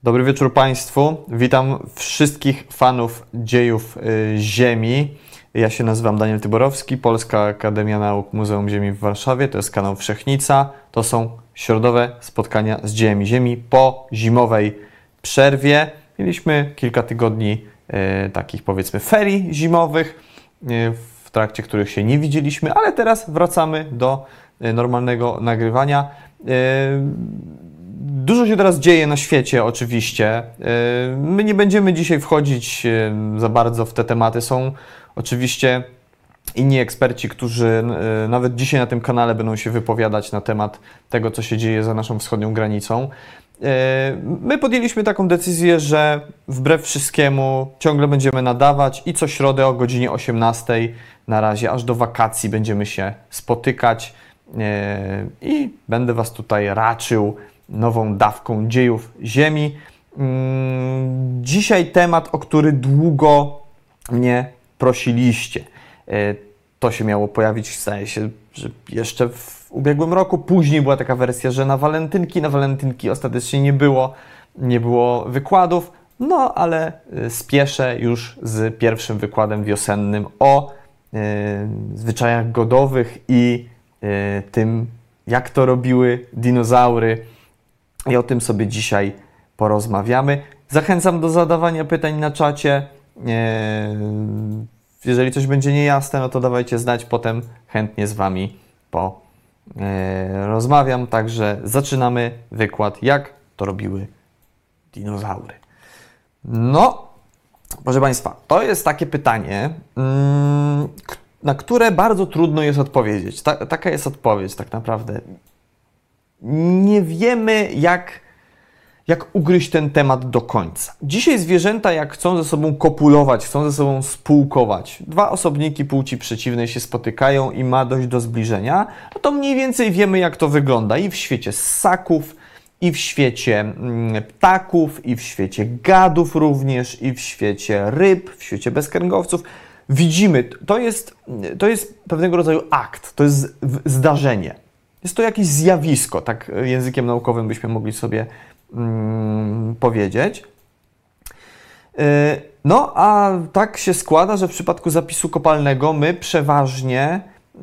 Dobry wieczór Państwu. Witam wszystkich fanów dziejów Ziemi. Ja się nazywam Daniel Tyborowski, Polska Akademia Nauk Muzeum Ziemi w Warszawie. To jest kanał Wszechnica. To są środowe spotkania z dziejami Ziemi po zimowej przerwie. Mieliśmy kilka tygodni takich, powiedzmy, ferii zimowych, w trakcie których się nie widzieliśmy, ale teraz wracamy do normalnego nagrywania. Dużo się teraz dzieje na świecie, oczywiście. My nie będziemy dzisiaj wchodzić za bardzo w te tematy. Są oczywiście inni eksperci, którzy nawet dzisiaj na tym kanale będą się wypowiadać na temat tego, co się dzieje za naszą wschodnią granicą. My podjęliśmy taką decyzję, że wbrew wszystkiemu ciągle będziemy nadawać i co środę o godzinie 18 na razie, aż do wakacji będziemy się spotykać i będę Was tutaj raczył nową dawką dziejów Ziemi. Dzisiaj temat, o który długo mnie prosiliście. To się miało pojawić, zdaje się, że jeszcze w ubiegłym roku. Później była taka wersja, że na walentynki ostatecznie nie było wykładów. No, ale spieszę już z pierwszym wykładem wiosennym o zwyczajach godowych i tym, jak to robiły dinozaury. I o tym sobie dzisiaj porozmawiamy. Zachęcam do zadawania pytań na czacie. Jeżeli coś będzie niejasne, no to dawajcie znać, potem chętnie z Wami porozmawiam. Także zaczynamy wykład, jak to robiły dinozaury. No, proszę Państwa, to jest takie pytanie, na które bardzo trudno jest odpowiedzieć. Taka jest odpowiedź tak naprawdę. Nie wiemy, jak ugryźć ten temat do końca. Dzisiaj zwierzęta, jak chcą ze sobą kopulować, chcą ze sobą spółkować, dwa osobniki płci przeciwnej się spotykają i ma dojść do zbliżenia, no to mniej więcej wiemy, jak to wygląda i w świecie ssaków, i w świecie ptaków, i w świecie gadów również, i w świecie ryb, w świecie bezkręgowców. Widzimy, to jest pewnego rodzaju akt, to jest zdarzenie. Jest to jakieś zjawisko, tak językiem naukowym byśmy mogli sobie powiedzieć. No, a tak się składa, że w przypadku zapisu kopalnego my przeważnie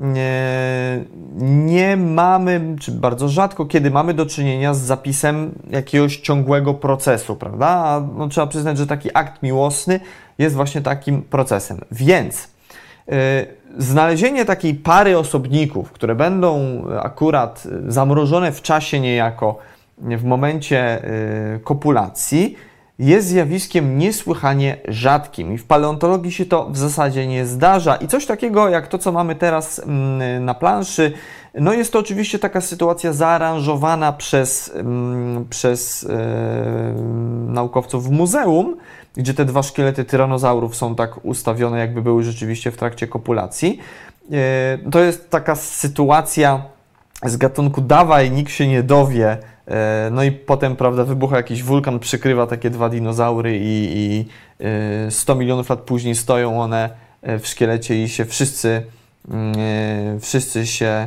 nie mamy, czy bardzo rzadko kiedy mamy do czynienia z zapisem jakiegoś ciągłego procesu, prawda? A no, trzeba przyznać, że taki akt miłosny jest właśnie takim procesem. Więc znalezienie takiej pary osobników, które będą akurat zamrożone w czasie niejako w momencie kopulacji, jest zjawiskiem niesłychanie rzadkim i w paleontologii się to w zasadzie nie zdarza. I coś takiego jak to, co mamy teraz na planszy, no jest to oczywiście taka sytuacja zaaranżowana przez naukowców w muzeum, gdzie te dwa szkielety tyranozaurów są tak ustawione, jakby były rzeczywiście w trakcie kopulacji. To jest taka sytuacja z gatunku dawaj, nikt się nie dowie. No i potem, prawda, wybucha jakiś wulkan, przykrywa takie dwa dinozaury i 100 milionów lat później stoją one w szkielecie i się wszyscy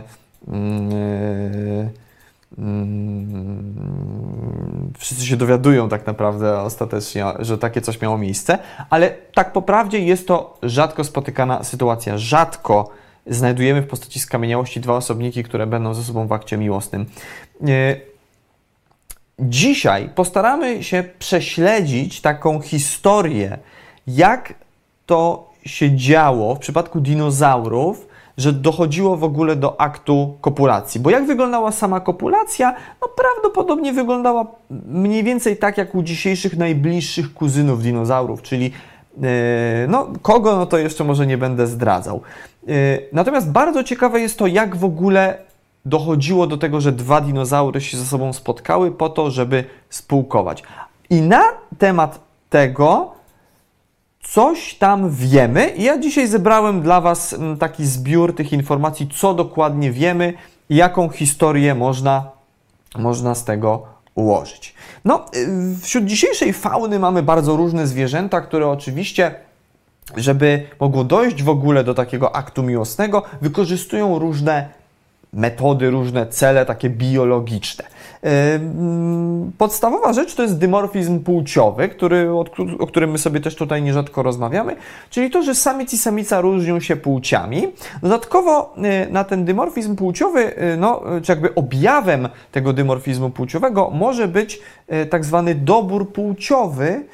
się dowiadują tak naprawdę ostatecznie, że takie coś miało miejsce, ale tak po prawdzie jest to rzadko spotykana sytuacja. Rzadko znajdujemy w postaci skamieniałości dwa osobniki, które będą ze sobą w akcie miłosnym. Dzisiaj postaramy się prześledzić taką historię, jak to się działo w przypadku dinozaurów, że dochodziło w ogóle do aktu kopulacji. Bo jak wyglądała sama kopulacja? No prawdopodobnie wyglądała mniej więcej tak, jak u dzisiejszych najbliższych kuzynów dinozaurów, czyli no kogo, no to jeszcze może nie będę zdradzał. Natomiast bardzo ciekawe jest to, jak w ogóle dochodziło do tego, że dwa dinozaury się ze sobą spotkały po to, żeby spółkować. I na temat tego coś tam wiemy. I ja dzisiaj zebrałem dla Was taki zbiór tych informacji, co dokładnie wiemy i jaką historię można z tego ułożyć. No, wśród dzisiejszej fauny mamy bardzo różne zwierzęta, które oczywiście, żeby mogło dojść w ogóle do takiego aktu miłosnego, wykorzystują różne metody, różne cele takie biologiczne. Podstawowa rzecz to jest dymorfizm płciowy, o którym my sobie też tutaj nierzadko rozmawiamy, czyli to, że samiec i samica różnią się płciami. Dodatkowo na ten dymorfizm płciowy, czy jakby objawem tego dymorfizmu płciowego może być tak zwany dobór płciowy,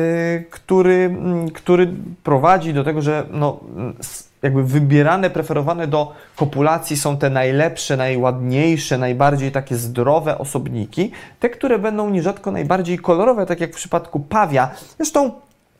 który prowadzi do tego, że jakby wybierane, preferowane do kopulacji są te najlepsze, najładniejsze, najbardziej takie zdrowe osobniki, te, które będą nierzadko najbardziej kolorowe, tak jak w przypadku pawia. Zresztą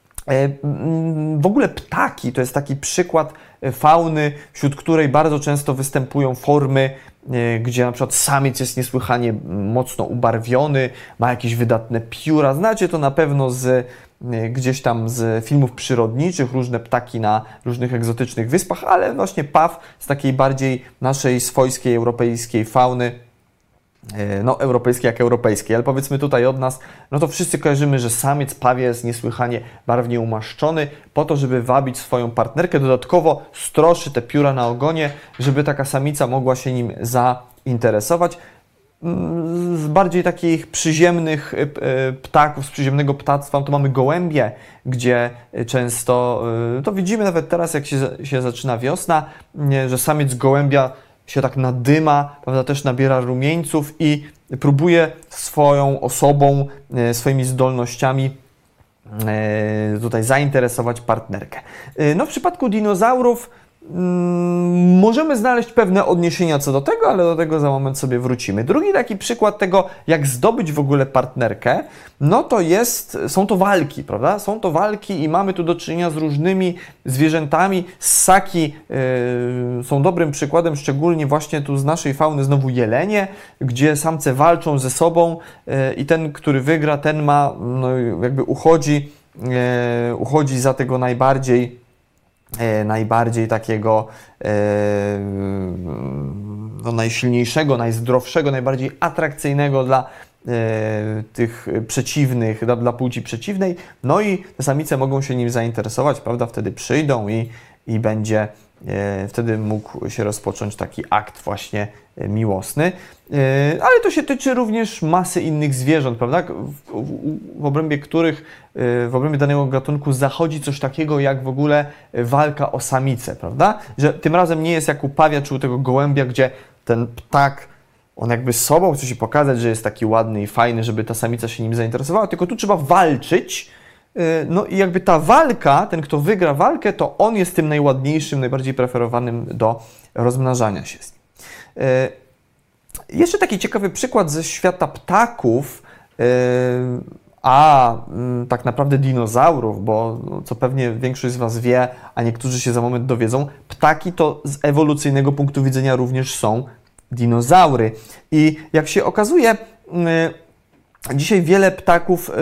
w ogóle ptaki to jest taki przykład fauny, wśród której bardzo często występują formy, gdzie na przykład samiec jest niesłychanie mocno ubarwiony, ma jakieś wydatne pióra. Znacie to na pewno gdzieś tam z filmów przyrodniczych, różne ptaki na różnych egzotycznych wyspach, ale właśnie paw z takiej bardziej naszej swojskiej, europejskiej fauny, europejskiej jak europejskiej, ale powiedzmy tutaj od nas, to wszyscy kojarzymy, że samiec pawia jest niesłychanie barwnie umaszczony po to, żeby wabić swoją partnerkę, dodatkowo stroszy te pióra na ogonie, żeby taka samica mogła się nim zainteresować. Z bardziej takich przyziemnych ptaków, z przyziemnego ptactwa, to mamy gołębie, gdzie często, to widzimy nawet teraz, jak się zaczyna wiosna, że samiec gołębia się tak nadyma, prawda, też nabiera rumieńców i próbuje swoją osobą, swoimi zdolnościami tutaj zainteresować partnerkę. W przypadku dinozaurów możemy znaleźć pewne odniesienia co do tego, ale do tego za moment sobie wrócimy. Drugi taki przykład tego, jak zdobyć w ogóle partnerkę, są to walki, prawda? Są to walki i mamy tu do czynienia z różnymi zwierzętami. Ssaki są dobrym przykładem, szczególnie właśnie tu z naszej fauny znowu jelenie, gdzie samce walczą ze sobą i ten, który wygra, ten ma, jakby uchodzi za tego najbardziej takiego najsilniejszego, najzdrowszego, najbardziej atrakcyjnego dla tych przeciwnych, dla płci przeciwnej. I te samice mogą się nim zainteresować, prawda? Wtedy przyjdą i będzie wtedy mógł się rozpocząć taki akt właśnie miłosny. Ale to się tyczy również masy innych zwierząt, prawda? W obrębie danego gatunku zachodzi coś takiego jak w ogóle walka o samicę, prawda? Że tym razem nie jest jak u pawia czy u tego gołębia, gdzie ten ptak, on jakby sobą chce się pokazać, że jest taki ładny i fajny, żeby ta samica się nim zainteresowała, tylko tu trzeba walczyć. I jakby ta walka, ten kto wygra walkę, to on jest tym najładniejszym, najbardziej preferowanym do rozmnażania się z nim. Jeszcze taki ciekawy przykład ze świata ptaków, tak naprawdę dinozaurów, bo co pewnie większość z Was wie, a niektórzy się za moment dowiedzą, ptaki to z ewolucyjnego punktu widzenia również są dinozaury. I jak się okazuje, dzisiaj wiele ptaków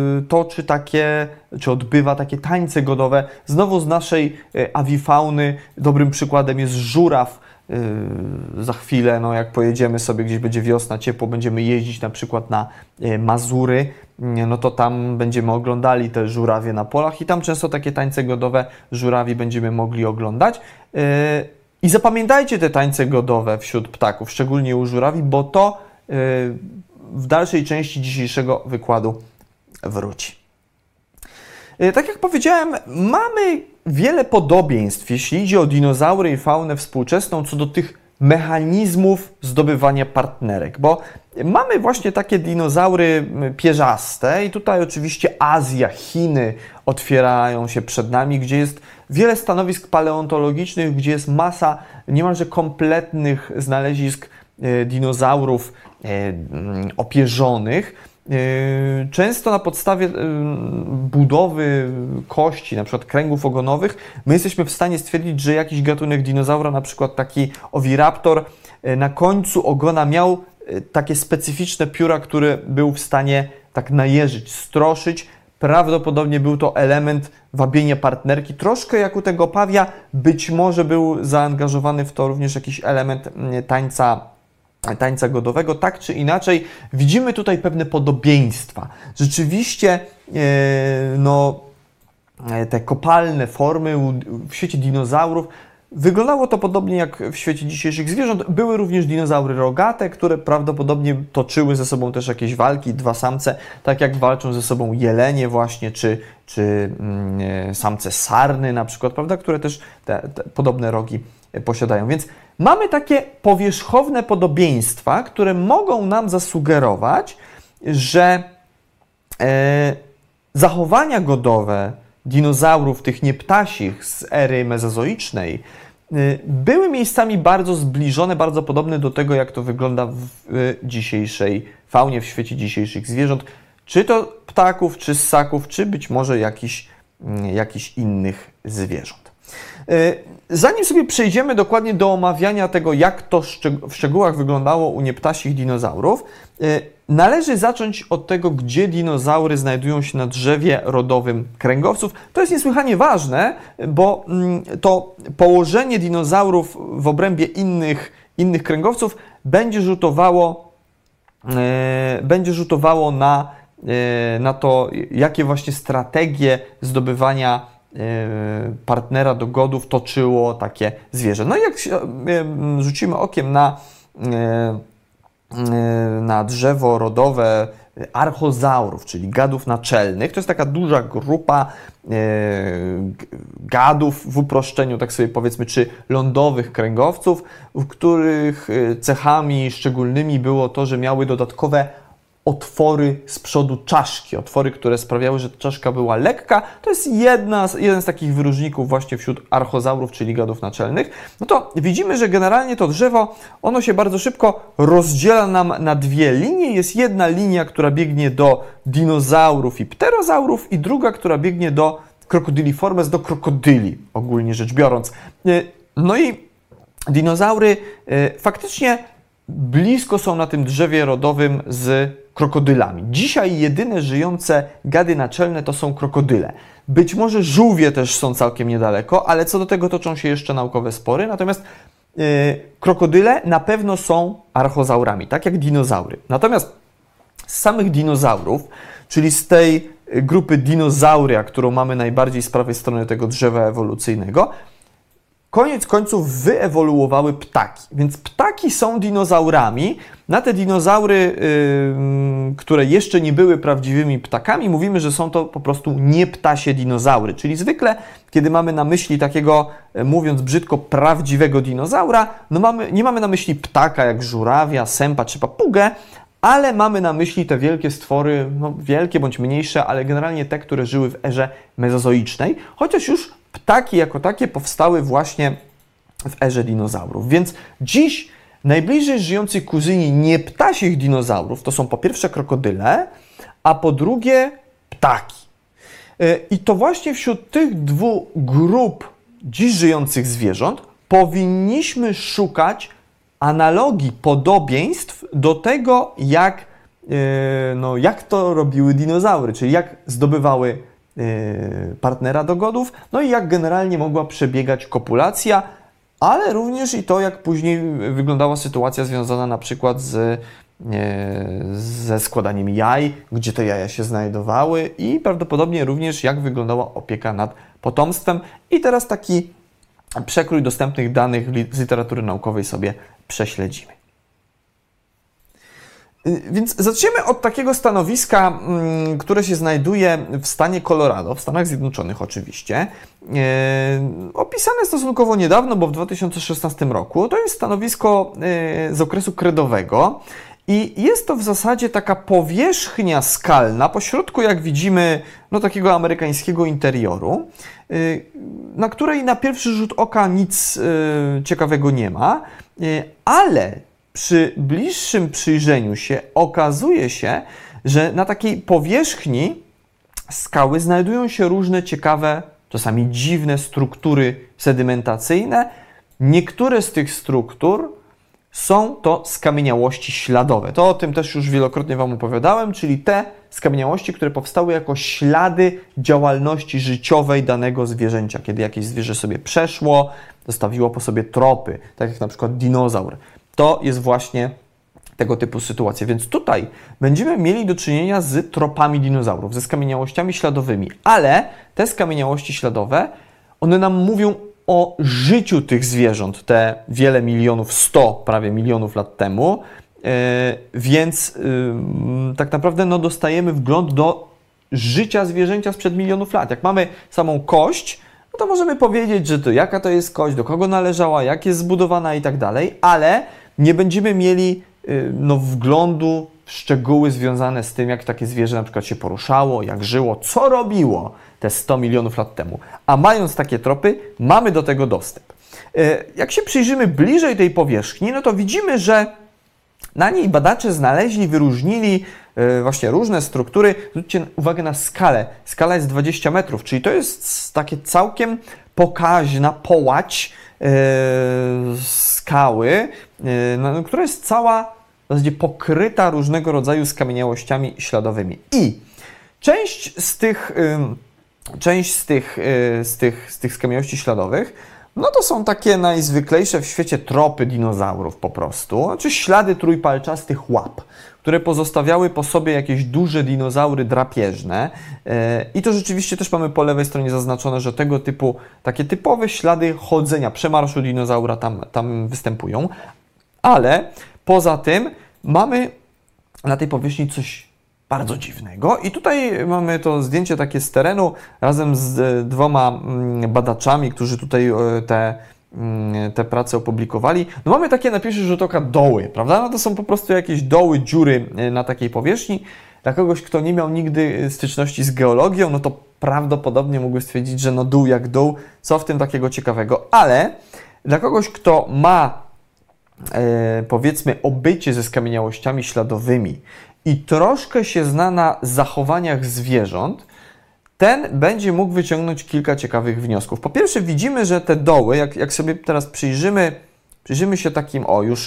odbywa takie tańce godowe. Znowu z naszej awifauny dobrym przykładem jest żuraw. Za chwilę, jak pojedziemy sobie, gdzieś będzie wiosna, ciepło, będziemy jeździć na przykład na Mazury, to tam będziemy oglądali te żurawie na polach i tam często takie tańce godowe żurawi będziemy mogli oglądać. I zapamiętajcie te tańce godowe wśród ptaków, szczególnie u żurawi, bo to w dalszej części dzisiejszego wykładu wróci. Tak jak powiedziałem, mamy wiele podobieństw, jeśli idzie o dinozaury i faunę współczesną, co do tych mechanizmów zdobywania partnerek, bo mamy właśnie takie dinozaury pierzaste i tutaj oczywiście Azja, Chiny otwierają się przed nami, gdzie jest wiele stanowisk paleontologicznych, gdzie jest masa niemalże kompletnych znalezisk dinozaurów opierzonych. Często na podstawie budowy kości, na przykład kręgów ogonowych, my jesteśmy w stanie stwierdzić, że jakiś gatunek dinozaura, na przykład taki Oviraptor, na końcu ogona miał takie specyficzne pióra, które był w stanie tak najeżyć, stroszyć. Prawdopodobnie był to element wabienia partnerki, troszkę jak u tego pawia, być może był zaangażowany w to również jakiś element tańca godowego, tak czy inaczej, widzimy tutaj pewne podobieństwa. Rzeczywiście te kopalne formy w świecie dinozaurów Wyglądało to podobnie jak w świecie dzisiejszych zwierząt. Były również dinozaury rogate, które prawdopodobnie toczyły ze sobą też jakieś walki, dwa samce, tak jak walczą ze sobą jelenie właśnie, czy samce sarny na przykład, prawda, które też te podobne rogi posiadają. Więc mamy takie powierzchowne podobieństwa, które mogą nam zasugerować, że zachowania godowe dinozaurów, tych nieptasich z ery mezozoicznej, były miejscami bardzo zbliżone, bardzo podobne do tego, jak to wygląda w dzisiejszej faunie, w świecie dzisiejszych zwierząt, czy to ptaków, czy ssaków, czy być może jakichś innych zwierząt. Zanim sobie przejdziemy dokładnie do omawiania tego, jak to w szczegółach wyglądało u nieptasich dinozaurów, należy zacząć od tego, gdzie dinozaury znajdują się na drzewie rodowym kręgowców. To jest niesłychanie ważne, bo to położenie dinozaurów w obrębie innych kręgowców będzie rzutowało na to, jakie właśnie strategie zdobywania partnera do godów toczyło takie zwierzę. No i jak rzucimy okiem na drzewo rodowe archozaurów, czyli gadów naczelnych, to jest taka duża grupa gadów w uproszczeniu, tak sobie powiedzmy, czy lądowych kręgowców, w których cechami szczególnymi było to, że miały dodatkowe otwory z przodu czaszki, otwory, które sprawiały, że czaszka była lekka. To jest jeden z takich wyróżników właśnie wśród archozaurów, czyli gadów naczelnych. No to widzimy, że generalnie to drzewo, ono się bardzo szybko rozdziela nam na dwie linie. Jest jedna linia, która biegnie do dinozaurów i pterozaurów i druga, która biegnie do Crocodiliformes, do krokodyli, ogólnie rzecz biorąc. No i dinozaury faktycznie blisko są na tym drzewie rodowym z krokodylami. Dzisiaj jedyne żyjące gady naczelne to są krokodyle. Być może żółwie też są całkiem niedaleko, ale co do tego toczą się jeszcze naukowe spory. Natomiast krokodyle na pewno są archozaurami, tak jak dinozaury. Natomiast z samych dinozaurów, czyli z tej grupy dinozauria, którą mamy najbardziej z prawej strony tego drzewa ewolucyjnego, koniec końców wyewoluowały ptaki. Więc ptaki są dinozaurami. Na te dinozaury, które jeszcze nie były prawdziwymi ptakami, mówimy, że są to po prostu nieptasie dinozaury. Czyli zwykle, kiedy mamy na myśli takiego, mówiąc brzydko, prawdziwego dinozaura, no nie mamy na myśli ptaka jak żurawia, sępa czy papugę, ale mamy na myśli te wielkie stwory, no wielkie bądź mniejsze, ale generalnie te, które żyły w erze mezozoicznej, chociaż już ptaki jako takie powstały właśnie w erze dinozaurów. Więc dziś najbliżej żyjący kuzyni nieptasich dinozaurów to są po pierwsze krokodyle, a po drugie ptaki. I to właśnie wśród tych dwóch grup dziś żyjących zwierząt powinniśmy szukać analogii, podobieństw do tego, jak to robiły dinozaury, czyli jak zdobywały partnera do godów, no i jak generalnie mogła przebiegać kopulacja, ale również i to, jak później wyglądała sytuacja związana na przykład ze składaniem jaj, gdzie te jaja się znajdowały i prawdopodobnie również jak wyglądała opieka nad potomstwem. I teraz taki przekrój dostępnych danych z literatury naukowej sobie prześledzimy. Więc zaczniemy od takiego stanowiska, które się znajduje w stanie Colorado, w Stanach Zjednoczonych oczywiście. Opisane stosunkowo niedawno, bo w 2016 roku. To jest stanowisko z okresu kredowego i jest to w zasadzie taka powierzchnia skalna, pośrodku jak widzimy takiego amerykańskiego interioru, na której na pierwszy rzut oka nic ciekawego nie ma, ale przy bliższym przyjrzeniu się okazuje się, że na takiej powierzchni skały znajdują się różne ciekawe, czasami dziwne struktury sedymentacyjne. Niektóre z tych struktur są to skamieniałości śladowe. To o tym też już wielokrotnie Wam opowiadałem, czyli te skamieniałości, które powstały jako ślady działalności życiowej danego zwierzęcia. Kiedy jakieś zwierzę sobie przeszło, zostawiło po sobie tropy, tak jak na przykład dinozaur. To jest właśnie tego typu sytuacja. Więc tutaj będziemy mieli do czynienia z tropami dinozaurów, ze skamieniałościami śladowymi, ale te skamieniałości śladowe, one nam mówią o życiu tych zwierząt te wiele milionów, 100 prawie milionów lat temu, więc tak naprawdę no, dostajemy wgląd do życia zwierzęcia sprzed milionów lat. Jak mamy samą kość, no to możemy powiedzieć, że to jaka to jest kość, do kogo należała, jak jest zbudowana i tak dalej, ale nie będziemy mieli no, wglądu w szczegóły związane z tym, jak takie zwierzę na przykład się poruszało, jak żyło, co robiło te 100 milionów lat temu. A mając takie tropy, mamy do tego dostęp. Jak się przyjrzymy bliżej tej powierzchni, no to widzimy, że na niej badacze znaleźli, wyróżnili właśnie różne struktury. Zwróćcie uwagę na skalę. Skala jest 20 metrów, czyli to jest takie całkiem pokaźna połać skały, która jest cała w zasadzie pokryta różnego rodzaju skamieniałościami śladowymi. I część z tych skamieniałości śladowych, no to są takie najzwyklejsze w świecie tropy dinozaurów po prostu, znaczy ślady trójpalczastych łap, które pozostawiały po sobie jakieś duże dinozaury drapieżne. I to rzeczywiście też mamy po lewej stronie zaznaczone, że tego typu, takie typowe ślady chodzenia, przemarszu dinozaura tam występują. Ale poza tym mamy na tej powierzchni coś bardzo dziwnego. I tutaj mamy to zdjęcie takie z terenu razem z dwoma badaczami, którzy tutaj te prace opublikowali. No mamy takie na pierwszy rzut oka doły, prawda? No to są po prostu jakieś doły, dziury na takiej powierzchni. Dla kogoś, kto nie miał nigdy styczności z geologią, no to prawdopodobnie mógłby stwierdzić, że no dół jak dół, co w tym takiego ciekawego. Ale dla kogoś, kto ma powiedzmy obycie ze skamieniałościami śladowymi i troszkę się zna na zachowaniach zwierząt, ten będzie mógł wyciągnąć kilka ciekawych wniosków. Po pierwsze widzimy, że te doły, jak sobie teraz przyjrzymy się takim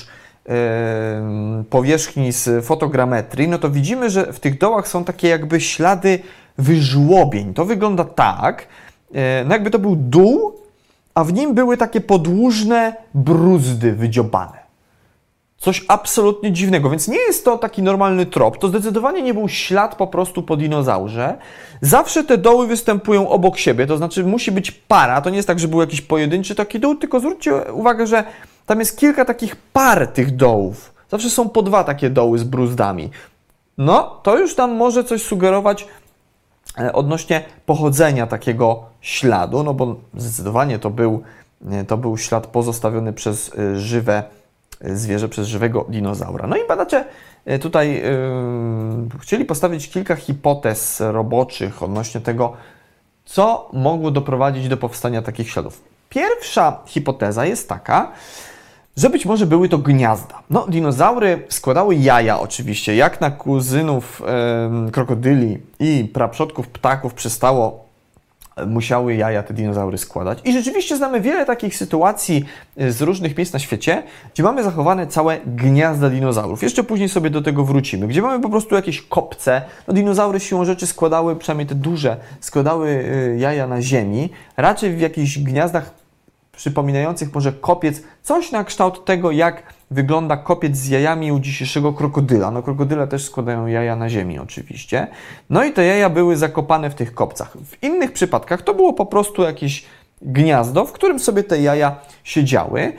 powierzchni z fotogrametrii, no to widzimy, że w tych dołach są takie jakby ślady wyżłobień. To wygląda tak, no jakby to był dół, a w nim były takie podłużne bruzdy wydziobane. Coś absolutnie dziwnego, więc nie jest to taki normalny trop, to zdecydowanie nie był ślad po prostu po dinozaurze. Zawsze te doły występują obok siebie, to znaczy musi być para, to nie jest tak, że był jakiś pojedynczy taki dół, tylko zwróćcie uwagę, że tam jest kilka takich par tych dołów. Zawsze są po dwa takie doły z bruzdami. No, to już tam może coś sugerować odnośnie pochodzenia takiego śladu, no bo zdecydowanie to był ślad pozostawiony przez żywe zwierzę, przez żywego dinozaura. No i badacze tutaj chcieli postawić kilka hipotez roboczych odnośnie tego, co mogło doprowadzić do powstania takich śladów. Pierwsza hipoteza jest taka, że być może były to gniazda. No, dinozaury składały jaja oczywiście, jak na kuzynów krokodyli i praprzodków ptaków przystało, musiały jaja te dinozaury składać. I rzeczywiście znamy wiele takich sytuacji z różnych miejsc na świecie, gdzie mamy zachowane całe gniazda dinozaurów. Jeszcze później sobie do tego wrócimy, gdzie mamy po prostu jakieś kopce. No, dinozaury siłą rzeczy składały, przynajmniej te duże, składały jaja na ziemi, raczej w jakichś gniazdach przypominających może kopiec, coś na kształt tego, jak wygląda kopiec z jajami u dzisiejszego krokodyla. No, krokodyle też składają jaja na ziemi oczywiście. No i te jaja były zakopane w tych kopcach. W innych przypadkach to było po prostu jakieś gniazdo, w którym sobie te jaja siedziały.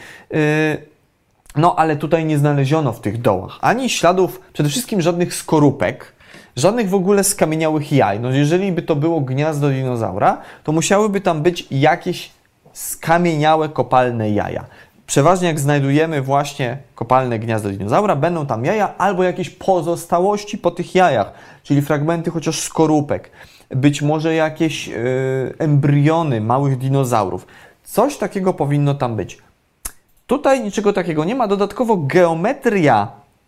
No ale tutaj nie znaleziono w tych dołach ani śladów, przede wszystkim żadnych skorupek, żadnych w ogóle skamieniałych jaj. No jeżeli by to było gniazdo dinozaura, to musiałyby tam być jakieś skamieniałe kopalne jaja. Przeważnie jak znajdujemy właśnie kopalne gniazdo dinozaura, będą tam jaja albo jakieś pozostałości po tych jajach, czyli fragmenty chociaż skorupek, być może jakieś embriony małych dinozaurów. Coś takiego powinno tam być. Tutaj niczego takiego nie ma. Dodatkowo geometria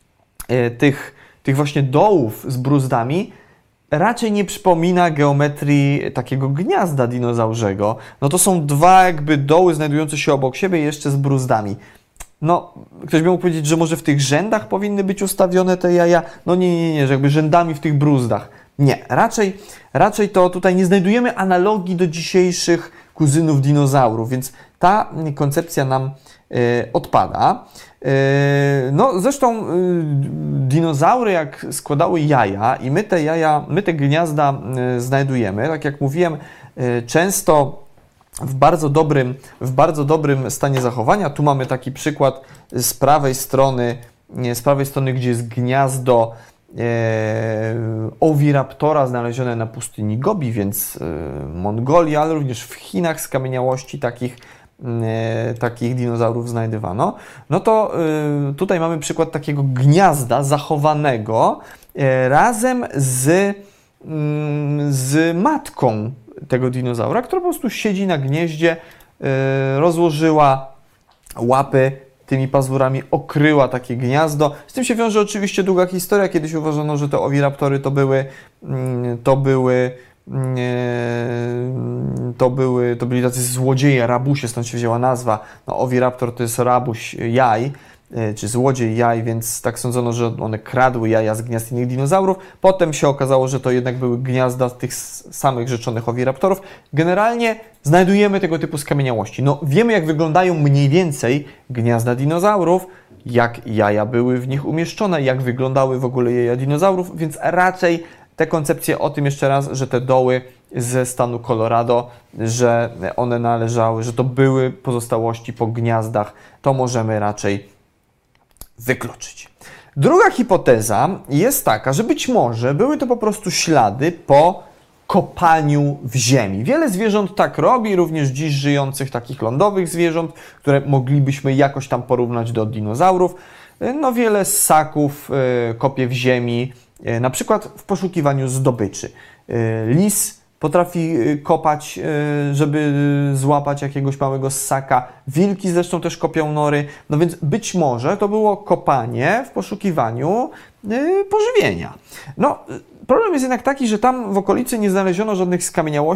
tych właśnie dołów z bruzdami raczej nie przypomina geometrii takiego gniazda dinozaurzego. No to są dwa jakby doły znajdujące się obok siebie jeszcze z bruzdami. No, ktoś by mógł powiedzieć, że może w tych rzędach powinny być ustawione te jaja. No nie, że jakby rzędami w tych bruzdach. Nie, raczej to tutaj nie znajdujemy analogii do dzisiejszych kuzynów dinozaurów, więc ta koncepcja nam odpada. No zresztą dinozaury jak składały jaja i my te gniazda znajdujemy, tak jak mówiłem, często w bardzo dobrym stanie zachowania. Tu mamy taki przykład z prawej strony, gdzie jest gniazdo Oviraptora znalezione na pustyni Gobi, więc Mongolia, ale również w Chinach skamieniałości takich dinozaurów znajdywano. No to tutaj mamy przykład takiego gniazda zachowanego razem z matką tego dinozaura, która po prostu siedzi na gnieździe, rozłożyła łapy tymi pazurami, okryła takie gniazdo. Z tym się wiąże oczywiście długa historia. Kiedyś uważano, że te Oviraptory to byli tacy złodzieje, rabusie, stąd się wzięła nazwa. No, Oviraptor to jest rabuś jaj, czy złodziej jaj, więc tak sądzono, że one kradły jaja z gniazd innych dinozaurów. Potem się okazało, że to jednak były gniazda tych samych rzeczonych Oviraptorów. Generalnie znajdujemy tego typu skamieniałości. No, wiemy, jak wyglądają mniej więcej gniazda dinozaurów, jak jaja były w nich umieszczone, jak wyglądały w ogóle jaja dinozaurów, więc raczej te koncepcje o tym jeszcze raz, że te doły ze stanu Colorado, że one należały, że to były pozostałości po gniazdach, to możemy raczej wykluczyć. Druga hipoteza jest taka, że być może były to po prostu ślady po kopaniu w ziemi. Wiele zwierząt tak robi, również dziś żyjących takich lądowych zwierząt, które moglibyśmy jakoś tam porównać do dinozaurów. No wiele ssaków kopie w ziemi, na przykład w poszukiwaniu zdobyczy. Lis potrafi kopać, żeby złapać jakiegoś małego ssaka. Wilki zresztą też kopią nory. No więc być może to było kopanie w poszukiwaniu pożywienia. No, problem jest jednak taki, że tam w okolicy nie znaleziono żadnych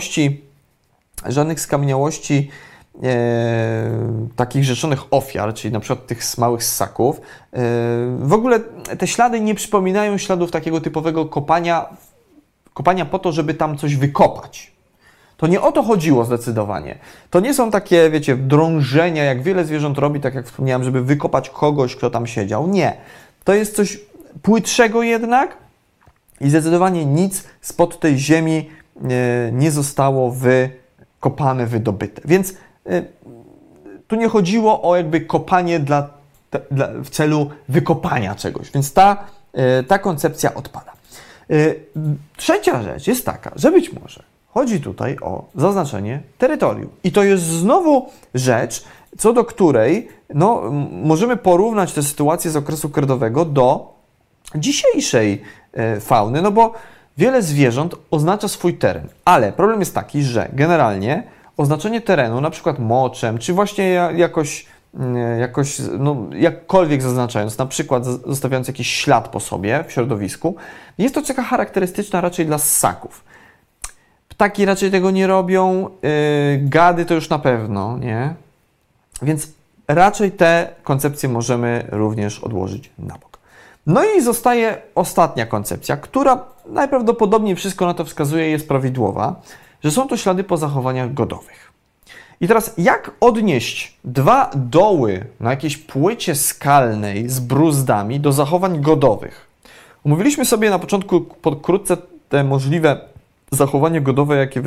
skamieniałości takich rzeczonych ofiar, czyli na przykład tych małych ssaków. W ogóle te ślady nie przypominają śladów takiego typowego kopania po to, żeby tam coś wykopać. To nie o to chodziło zdecydowanie. To nie są takie, wiecie, drążenia, jak wiele zwierząt robi, tak jak wspomniałem, żeby wykopać kogoś, kto tam siedział. Nie. To jest coś płytszego jednak i zdecydowanie nic spod tej ziemi nie zostało wykopane, wydobyte. Więc tu nie chodziło o jakby kopanie w celu wykopania czegoś, więc ta koncepcja odpada. Trzecia rzecz jest taka, że być może chodzi tutaj o zaznaczenie terytorium. I to jest znowu rzecz, co do której no, możemy porównać tę sytuację z okresu kredowego do dzisiejszej fauny, no bo wiele zwierząt oznacza swój teren, ale problem jest taki, że generalnie oznaczenie terenu, na przykład moczem, czy właśnie jakoś no, jakkolwiek zaznaczając, na przykład zostawiając jakiś ślad po sobie w środowisku, jest to cecha charakterystyczna raczej dla ssaków. Ptaki raczej tego nie robią, gady to już na pewno, nie? Więc raczej te koncepcje możemy również odłożyć na bok. No i zostaje ostatnia koncepcja, która najprawdopodobniej wszystko na to wskazuje, jest prawidłowa, że są to ślady po zachowaniach godowych. I teraz jak odnieść dwa doły na jakiejś płycie skalnej z bruzdami do zachowań godowych? Omówiliśmy sobie na początku pokrótce te możliwe zachowania godowe, jakie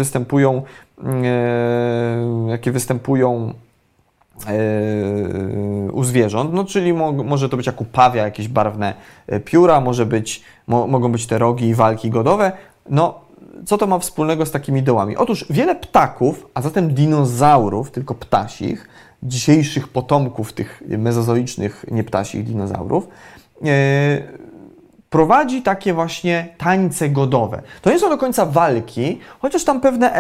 występują u zwierząt, no czyli może to być jak u pawia jakieś barwne pióra, mogą być te rogi i walki godowe. No, co to ma wspólnego z takimi dołami? Otóż wiele ptaków, a zatem dinozaurów, tylko ptasich, dzisiejszych potomków tych mezozoicznych, nieptasich dinozaurów, prowadzi takie właśnie tańce godowe. To nie są do końca walki, chociaż tam pewne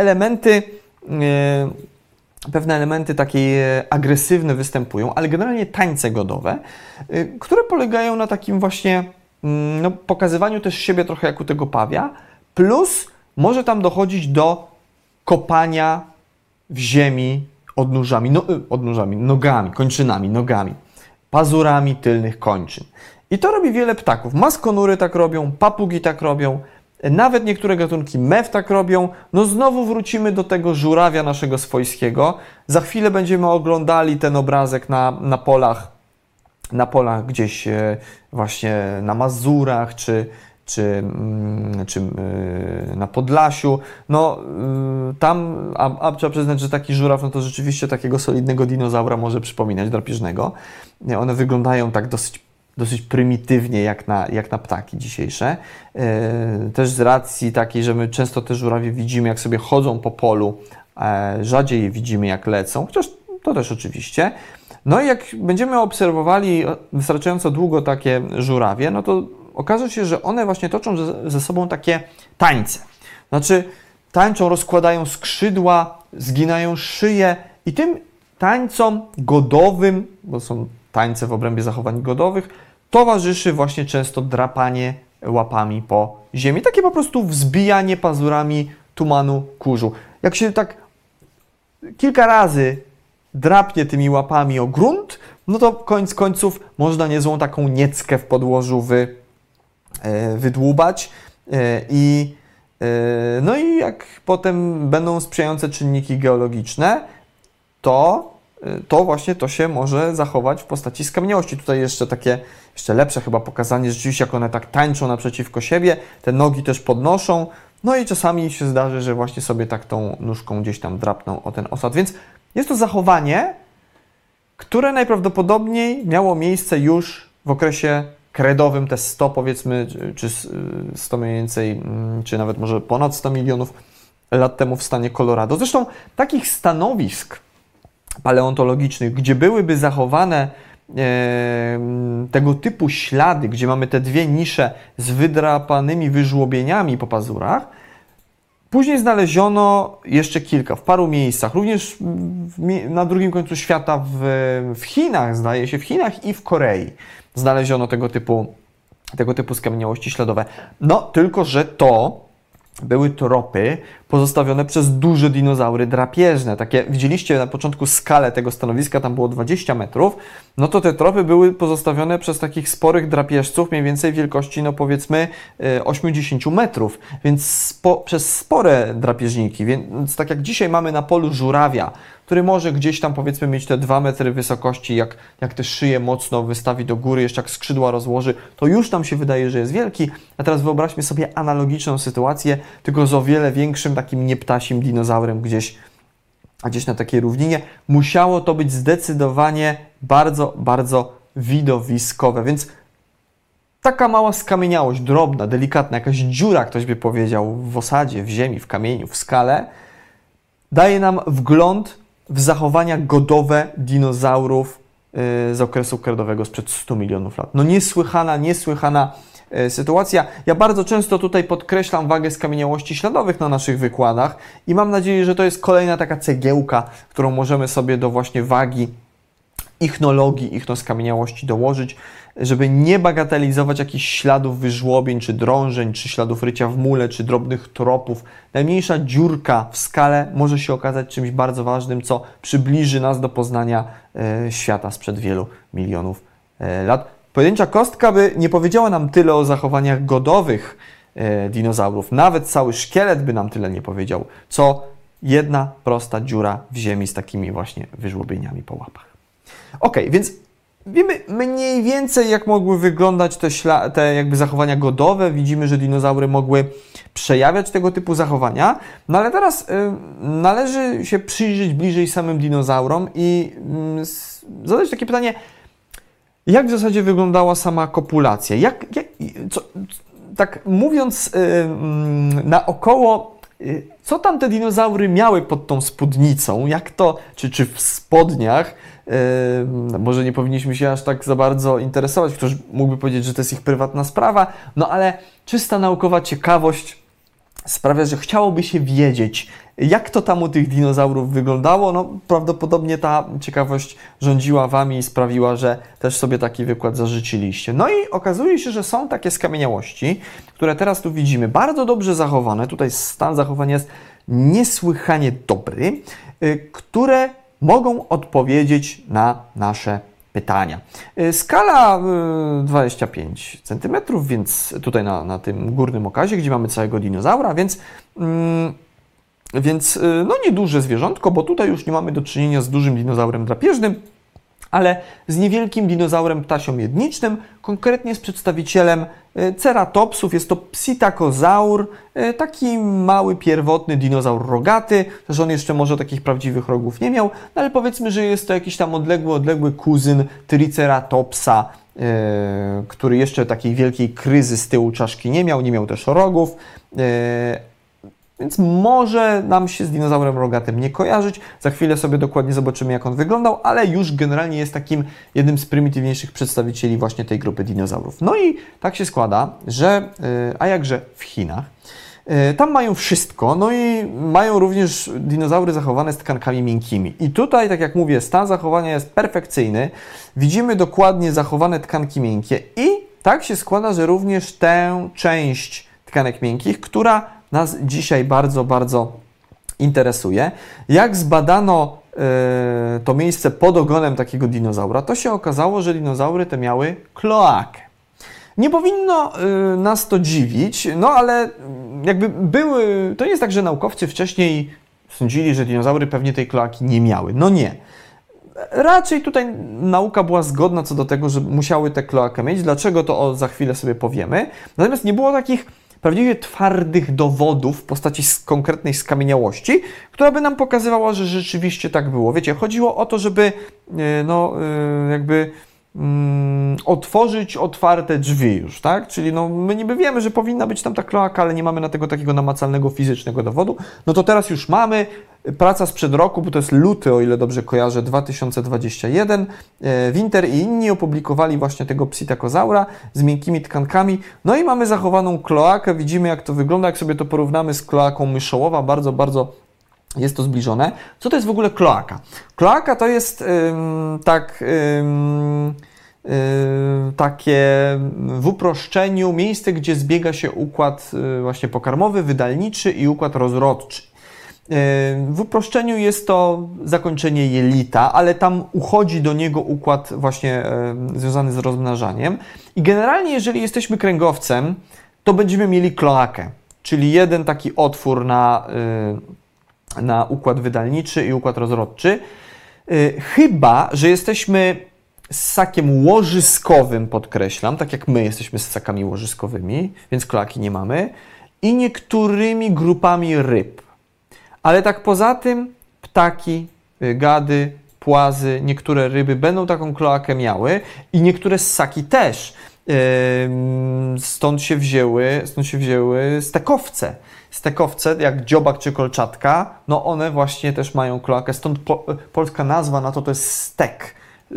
elementy takie agresywne występują, ale generalnie tańce godowe, które polegają na takim właśnie no, pokazywaniu też siebie trochę jak u tego pawia, plus może tam dochodzić do kopania w ziemi nogami, kończynami, nogami, pazurami tylnych kończyn. I to robi wiele ptaków. Maskonury tak robią, papugi tak robią, nawet niektóre gatunki mew tak robią. No znowu wrócimy do tego żurawia naszego swojskiego. Za chwilę będziemy oglądali ten obrazek na polach gdzieś właśnie na Mazurach, czy na Podlasiu. No tam, a trzeba przyznać, że taki żuraw, no to rzeczywiście takiego solidnego dinozaura może przypominać, drapieżnego. One wyglądają tak dosyć prymitywnie jak na ptaki dzisiejsze. Też z racji takiej, że my często te żurawie widzimy, jak sobie chodzą po polu, rzadziej je widzimy, jak lecą, chociaż to też oczywiście. No i jak będziemy obserwowali wystarczająco długo takie żurawie, no to okaże się, że one właśnie toczą ze sobą takie tańce. Znaczy tańczą, rozkładają skrzydła, zginają szyję i tym tańcom godowym, bo są tańce w obrębie zachowań godowych, towarzyszy właśnie często drapanie łapami po ziemi. Takie po prostu wzbijanie pazurami tumanu kurzu. Jak się tak kilka razy drapnie tymi łapami o grunt, no to koniec końców można niezłą taką nieckę w podłożu wydłubać no i jak potem będą sprzyjające czynniki geologiczne, to właśnie to się może zachować w postaci skamieniałości. Tutaj jeszcze takie lepsze chyba pokazanie, rzeczywiście jak one tak tańczą naprzeciwko siebie, te nogi też podnoszą, no i czasami się zdarzy, że właśnie sobie tak tą nóżką gdzieś tam drapną o ten osad. Więc jest to zachowanie, które najprawdopodobniej miało miejsce już w okresie kredowym, te 100 powiedzmy, czy 100 mniej więcej, czy nawet może ponad 100 milionów lat temu w stanie Colorado. Zresztą takich stanowisk paleontologicznych, gdzie byłyby zachowane tego typu ślady, gdzie mamy te dwie nisze z wydrapanymi wyżłobieniami po pazurach, później znaleziono jeszcze kilka, w paru miejscach, również na drugim końcu świata, w Chinach, zdaje się, w Chinach i w Korei znaleziono tego typu skamieniałości śladowe. No, tylko że to były tropy pozostawione przez duże dinozaury drapieżne. Takie, widzieliście na początku skalę tego stanowiska, tam było 20 metrów, no to te tropy były pozostawione przez takich sporych drapieżców, mniej więcej wielkości, no powiedzmy 8-10 metrów, więc przez spore drapieżniki. Więc tak jak dzisiaj mamy na polu żurawia, który może gdzieś tam powiedzmy mieć te 2 metry wysokości, jak te szyję mocno wystawi do góry, jeszcze jak skrzydła rozłoży, to już nam się wydaje, że jest wielki. A teraz wyobraźmy sobie analogiczną sytuację, tylko z o wiele większym takim nieptasim dinozaurem gdzieś na takiej równinie. Musiało to być zdecydowanie bardzo, bardzo widowiskowe, więc taka mała skamieniałość, drobna, delikatna, jakaś dziura, ktoś by powiedział, w osadzie, w ziemi, w kamieniu, w skale, daje nam wgląd w zachowania godowe dinozaurów z okresu kredowego sprzed 100 milionów lat. No niesłychana sytuacja. Ja bardzo często tutaj podkreślam wagę skamieniałości śladowych na naszych wykładach i mam nadzieję, że to jest kolejna taka cegiełka, którą możemy sobie do właśnie wagi ichnologii, ichnoskamieniałości dołożyć, żeby nie bagatelizować jakichś śladów wyżłobień, czy drążeń, czy śladów rycia w mule, czy drobnych tropów. Najmniejsza dziurka w skale może się okazać czymś bardzo ważnym, co przybliży nas do poznania świata sprzed wielu milionów lat. Pojedyncza kostka by nie powiedziała nam tyle o zachowaniach godowych dinozaurów, nawet cały szkielet by nam tyle nie powiedział, co jedna prosta dziura w ziemi z takimi właśnie wyżłobieniami po łapach. Ok, więc wiemy mniej więcej, jak mogły wyglądać te jakby zachowania godowe. Widzimy, że dinozaury mogły przejawiać tego typu zachowania. No ale teraz należy się przyjrzeć bliżej samym dinozaurom i zadać takie pytanie, jak w zasadzie wyglądała sama kopulacja? Tak mówiąc naokoło, co tam te dinozaury miały pod tą spódnicą? Jak to, czy w spodniach? Może nie powinniśmy się aż tak za bardzo interesować, ktoś mógłby powiedzieć, że to jest ich prywatna sprawa, no ale czysta naukowa ciekawość sprawia, że chciałoby się wiedzieć, jak to tam u tych dinozaurów wyglądało. No prawdopodobnie ta ciekawość rządziła Wami i sprawiła, że też sobie taki wykład zażyczyliście. No i okazuje się, że są takie skamieniałości, które teraz tu widzimy, bardzo dobrze zachowane. Tutaj stan zachowania jest niesłychanie dobry, które mogą odpowiedzieć na nasze pytania. Skala 25 cm, więc tutaj na tym górnym okazie, gdzie mamy całego dinozaura, więc no nieduże zwierzątko, bo tutaj już nie mamy do czynienia z dużym dinozaurem drapieżnym, ale z niewielkim dinozaurem ptasiomiedniczym, konkretnie z przedstawicielem ceratopsów. Jest to psittacozaur, taki mały, pierwotny dinozaur rogaty, też on jeszcze może takich prawdziwych rogów nie miał, no ale powiedzmy, że jest to jakiś tam odległy kuzyn Triceratopsa, który jeszcze takiej wielkiej kryzy z tyłu czaszki nie miał też rogów. Więc może nam się z dinozaurem rogatym nie kojarzyć. Za chwilę sobie dokładnie zobaczymy, jak on wyglądał, ale już generalnie jest takim jednym z prymitywniejszych przedstawicieli właśnie tej grupy dinozaurów. No i tak się składa, że, a jakże w Chinach, tam mają wszystko, no i mają również dinozaury zachowane z tkankami miękkimi. I tutaj, tak jak mówię, stan zachowania jest perfekcyjny. Widzimy dokładnie zachowane tkanki miękkie i tak się składa, że również tę część tkanek miękkich, która nas dzisiaj bardzo, bardzo interesuje. Jak zbadano to miejsce pod ogonem takiego dinozaura, to się okazało, że dinozaury te miały kloakę. Nie powinno nas to dziwić, no ale jakby były, to nie jest tak, że naukowcy wcześniej sądzili, że dinozaury pewnie tej kloaki nie miały. No nie. Raczej tutaj nauka była zgodna co do tego, że musiały tę kloakę mieć. Dlaczego, to za chwilę sobie powiemy. Natomiast nie było takich prawdziwie twardych dowodów w postaci konkretnej skamieniałości, która by nam pokazywała, że rzeczywiście tak było. Wiecie, chodziło o to, żeby otworzyć otwarte drzwi już, tak? Czyli no, my niby wiemy, że powinna być tam ta kloaka, ale nie mamy na tego takiego namacalnego, fizycznego dowodu. No to teraz już mamy. Praca sprzed roku, bo to jest luty, o ile dobrze kojarzę, 2021. Winter i inni opublikowali właśnie tego psittacozaura z miękkimi tkankami. No i mamy zachowaną kloakę. Widzimy, jak to wygląda, jak sobie to porównamy z kloaką myszołowa. Bardzo, bardzo jest to zbliżone. Co to jest w ogóle kloaka? Kloaka to jest takie w uproszczeniu miejsce, gdzie zbiega się układ właśnie pokarmowy, wydalniczy i układ rozrodczy. W uproszczeniu jest to zakończenie jelita, ale tam uchodzi do niego układ właśnie związany z rozmnażaniem. I generalnie, jeżeli jesteśmy kręgowcem, to będziemy mieli kloakę, czyli jeden taki otwór na układ wydalniczy i układ rozrodczy. Chyba że jesteśmy ssakiem łożyskowym, podkreślam, tak jak my jesteśmy ssakami łożyskowymi, więc kloaki nie mamy, i niektórymi grupami ryb. Ale tak poza tym ptaki, gady, płazy, niektóre ryby będą taką kloakę miały i niektóre ssaki też. Stąd się wzięły stekowce. Stekowce, jak dziobak czy kolczatka, no one właśnie też mają kloakę. Stąd polska nazwa na to jest stek.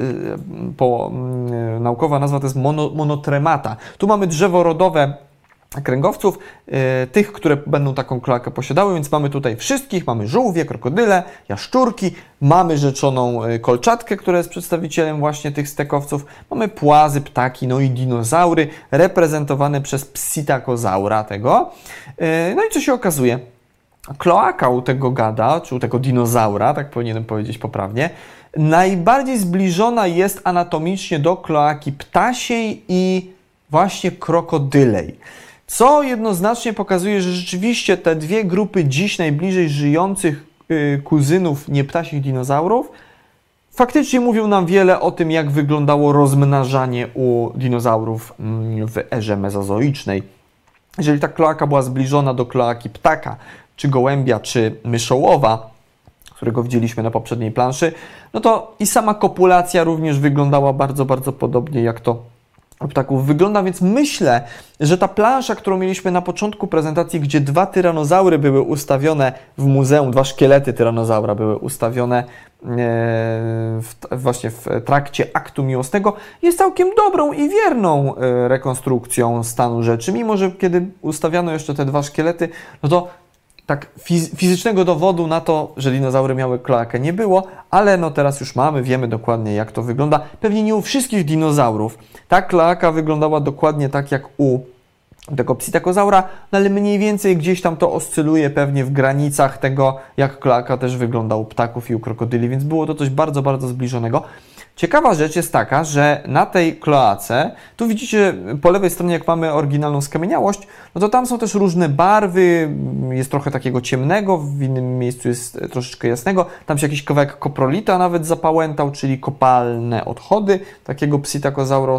Naukowa nazwa to jest monotremata. Tu mamy drzewo rodowe kręgowców, tych, które będą taką kloakę posiadały, więc mamy tutaj wszystkich, mamy żółwie, krokodyle, jaszczurki, mamy rzeczoną kolczatkę, która jest przedstawicielem właśnie tych stekowców, mamy płazy, ptaki, no i dinozaury reprezentowane przez psittacozaura tego. No i co się okazuje? Kloaka u tego gada, czy u tego dinozaura, tak powinienem powiedzieć poprawnie, najbardziej zbliżona jest anatomicznie do kloaki ptasiej i właśnie krokodylej. Co jednoznacznie pokazuje, że rzeczywiście te dwie grupy dziś najbliżej żyjących kuzynów nieptasich dinozaurów faktycznie mówią nam wiele o tym, jak wyglądało rozmnażanie u dinozaurów w erze mezozoicznej. Jeżeli ta kloaka była zbliżona do kloaki ptaka, czy gołębia, czy myszołowa, którego widzieliśmy na poprzedniej planszy, no to i sama kopulacja również wyglądała bardzo, bardzo podobnie jak to u ptaków wygląda, więc myślę, że ta plansza, którą mieliśmy na początku prezentacji, gdzie dwa tyranozaury były ustawione w muzeum, dwa szkielety tyranozaura były ustawione właśnie w trakcie aktu miłosnego, jest całkiem dobrą i wierną rekonstrukcją stanu rzeczy. Mimo że kiedy ustawiano jeszcze te dwa szkielety, no to tak fizycznego dowodu na to, że dinozaury miały kloakę, nie było, ale no teraz już mamy, wiemy dokładnie, jak to wygląda. Pewnie nie u wszystkich dinozaurów ta kloaka wyglądała dokładnie tak jak u tego psittacozaura, no ale mniej więcej gdzieś tam to oscyluje pewnie w granicach tego, jak kloaka też wygląda u ptaków i u krokodyli, więc było to coś bardzo, bardzo zbliżonego. Ciekawa rzecz jest taka, że na tej kloace, tu widzicie po lewej stronie, jak mamy oryginalną skamieniałość, no to tam są też różne barwy, jest trochę takiego ciemnego, w innym miejscu jest troszeczkę jasnego, tam się jakiś kawałek koprolita nawet zapałętał, czyli kopalne odchody takiego psittacosaura,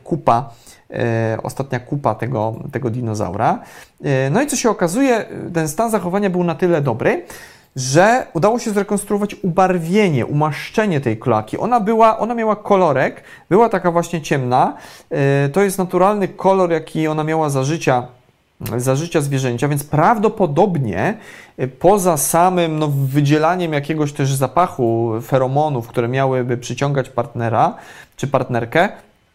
ostatnia kupa tego dinozaura. No i co się okazuje, ten stan zachowania był na tyle dobry, że udało się zrekonstruować ubarwienie, umaszczenie tej kloaki. Ona miała kolorek, była taka właśnie ciemna. To jest naturalny kolor, jaki ona miała za życia zwierzęcia, więc prawdopodobnie poza samym wydzielaniem jakiegoś też zapachu, feromonów, które miałyby przyciągać partnera czy partnerkę,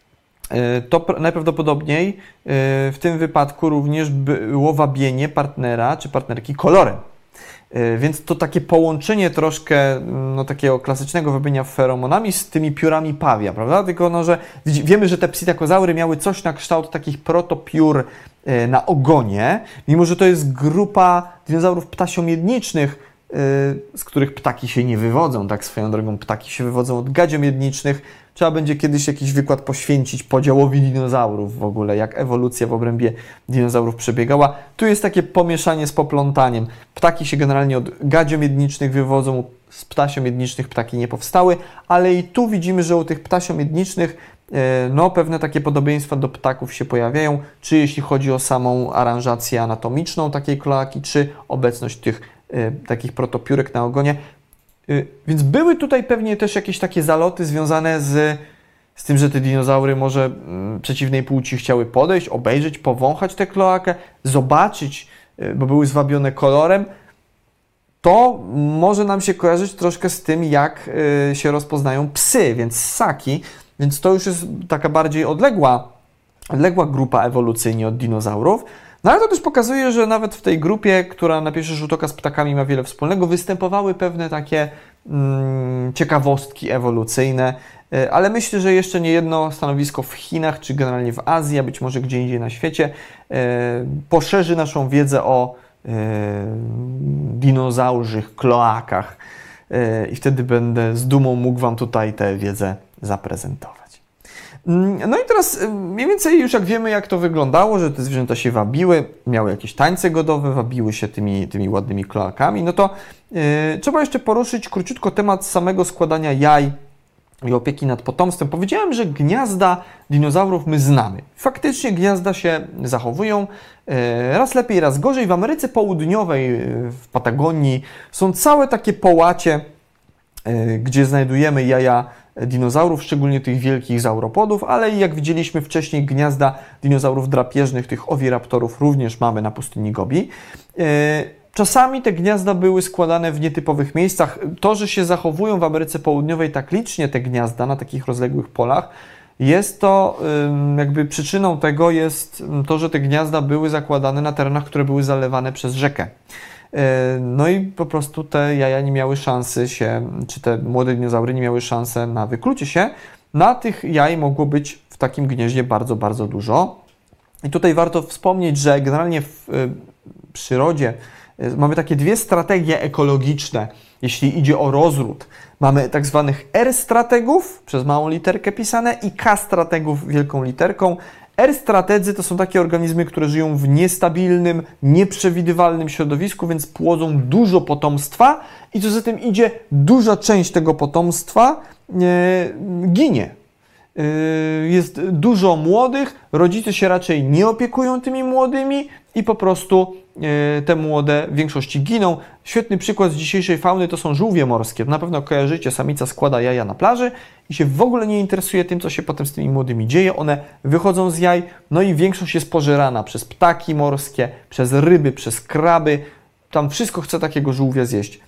to najprawdopodobniej w tym wypadku również było wabienie partnera czy partnerki kolorem. Więc to takie połączenie troszkę takiego klasycznego wabienia feromonami z tymi piórami pawia, prawda? Tylko że wiemy, że te psittacosaury miały coś na kształt takich protopiór na ogonie, mimo że to jest grupa dinozaurów ptasiomiedniczych, z których ptaki się nie wywodzą, tak swoją drogą ptaki się wywodzą od gadziomiednicznych. Trzeba będzie kiedyś jakiś wykład poświęcić podziałowi dinozaurów w ogóle, jak ewolucja w obrębie dinozaurów przebiegała. Tu jest takie pomieszanie z poplątaniem. Ptaki się generalnie od gadziomiednicznych wywodzą, z ptasiomiednicznych ptaki nie powstały, ale i tu widzimy, że u tych ptasiomiednicznych pewne takie podobieństwa do ptaków się pojawiają, czy jeśli chodzi o samą aranżację anatomiczną takiej kloaki, czy obecność tych takich protopiórek na ogonie. Więc były tutaj pewnie też jakieś takie zaloty związane z tym, że te dinozaury może przeciwnej płci chciały podejść, obejrzeć, powąchać tę kloakę, zobaczyć, bo były zwabione kolorem. To może nam się kojarzyć troszkę z tym, jak się rozpoznają psy, więc ssaki, więc to już jest taka bardziej odległa grupa ewolucyjnie od dinozaurów. No ale to też pokazuje, że nawet w tej grupie, która na pierwszy rzut oka z ptakami ma wiele wspólnego, występowały pewne takie ciekawostki ewolucyjne, ale myślę, że jeszcze nie jedno stanowisko w Chinach, czy generalnie w Azji, a być może gdzie indziej na świecie, poszerzy naszą wiedzę o dinozaurzych kloakach i wtedy będę z dumą mógł Wam tutaj tę wiedzę zaprezentować. No i teraz mniej więcej już jak wiemy, jak to wyglądało, że te zwierzęta się wabiły, miały jakieś tańce godowe, wabiły się tymi ładnymi kloakami, no to trzeba jeszcze poruszyć króciutko temat samego składania jaj i opieki nad potomstwem. Powiedziałem, że gniazda dinozaurów my znamy. Faktycznie gniazda się zachowują raz lepiej, raz gorzej. W Ameryce Południowej, w Patagonii są całe takie połacie, gdzie znajdujemy jaja dinozaurów, szczególnie tych wielkich sauropodów, ale jak widzieliśmy wcześniej, gniazda dinozaurów drapieżnych, tych owiraptorów również mamy na pustyni Gobi. Czasami te gniazda były składane w nietypowych miejscach. To, że się zachowują w Ameryce Południowej tak licznie te gniazda na takich rozległych polach, jest to jakby przyczyną tego jest to, że te gniazda były zakładane na terenach, które były zalewane przez rzekę. No i po prostu te jaja nie miały szansy czy te młode dinozaury nie miały szansy na wyklucie się. Na tych jaj mogło być w takim gnieździe bardzo, bardzo dużo. I tutaj warto wspomnieć, że generalnie w przyrodzie mamy takie dwie strategie ekologiczne, jeśli idzie o rozród. Mamy tak zwanych R-strategów, przez małą literkę pisane, i K-strategów wielką literką. R-strategzy to są takie organizmy, które żyją w niestabilnym, nieprzewidywalnym środowisku, więc płodzą dużo potomstwa i co za tym idzie, duża część tego potomstwa ginie. Jest dużo młodych, rodzice się raczej nie opiekują tymi młodymi i po prostu te młode w większości giną. Świetny przykład z dzisiejszej fauny to są żółwie morskie. Na pewno kojarzycie, samica składa jaja na plaży i się w ogóle nie interesuje tym, co się potem z tymi młodymi dzieje. One wychodzą z jaj, no i większość jest pożerana przez ptaki morskie, przez ryby, przez kraby. Tam wszystko chce takiego żółwia zjeść.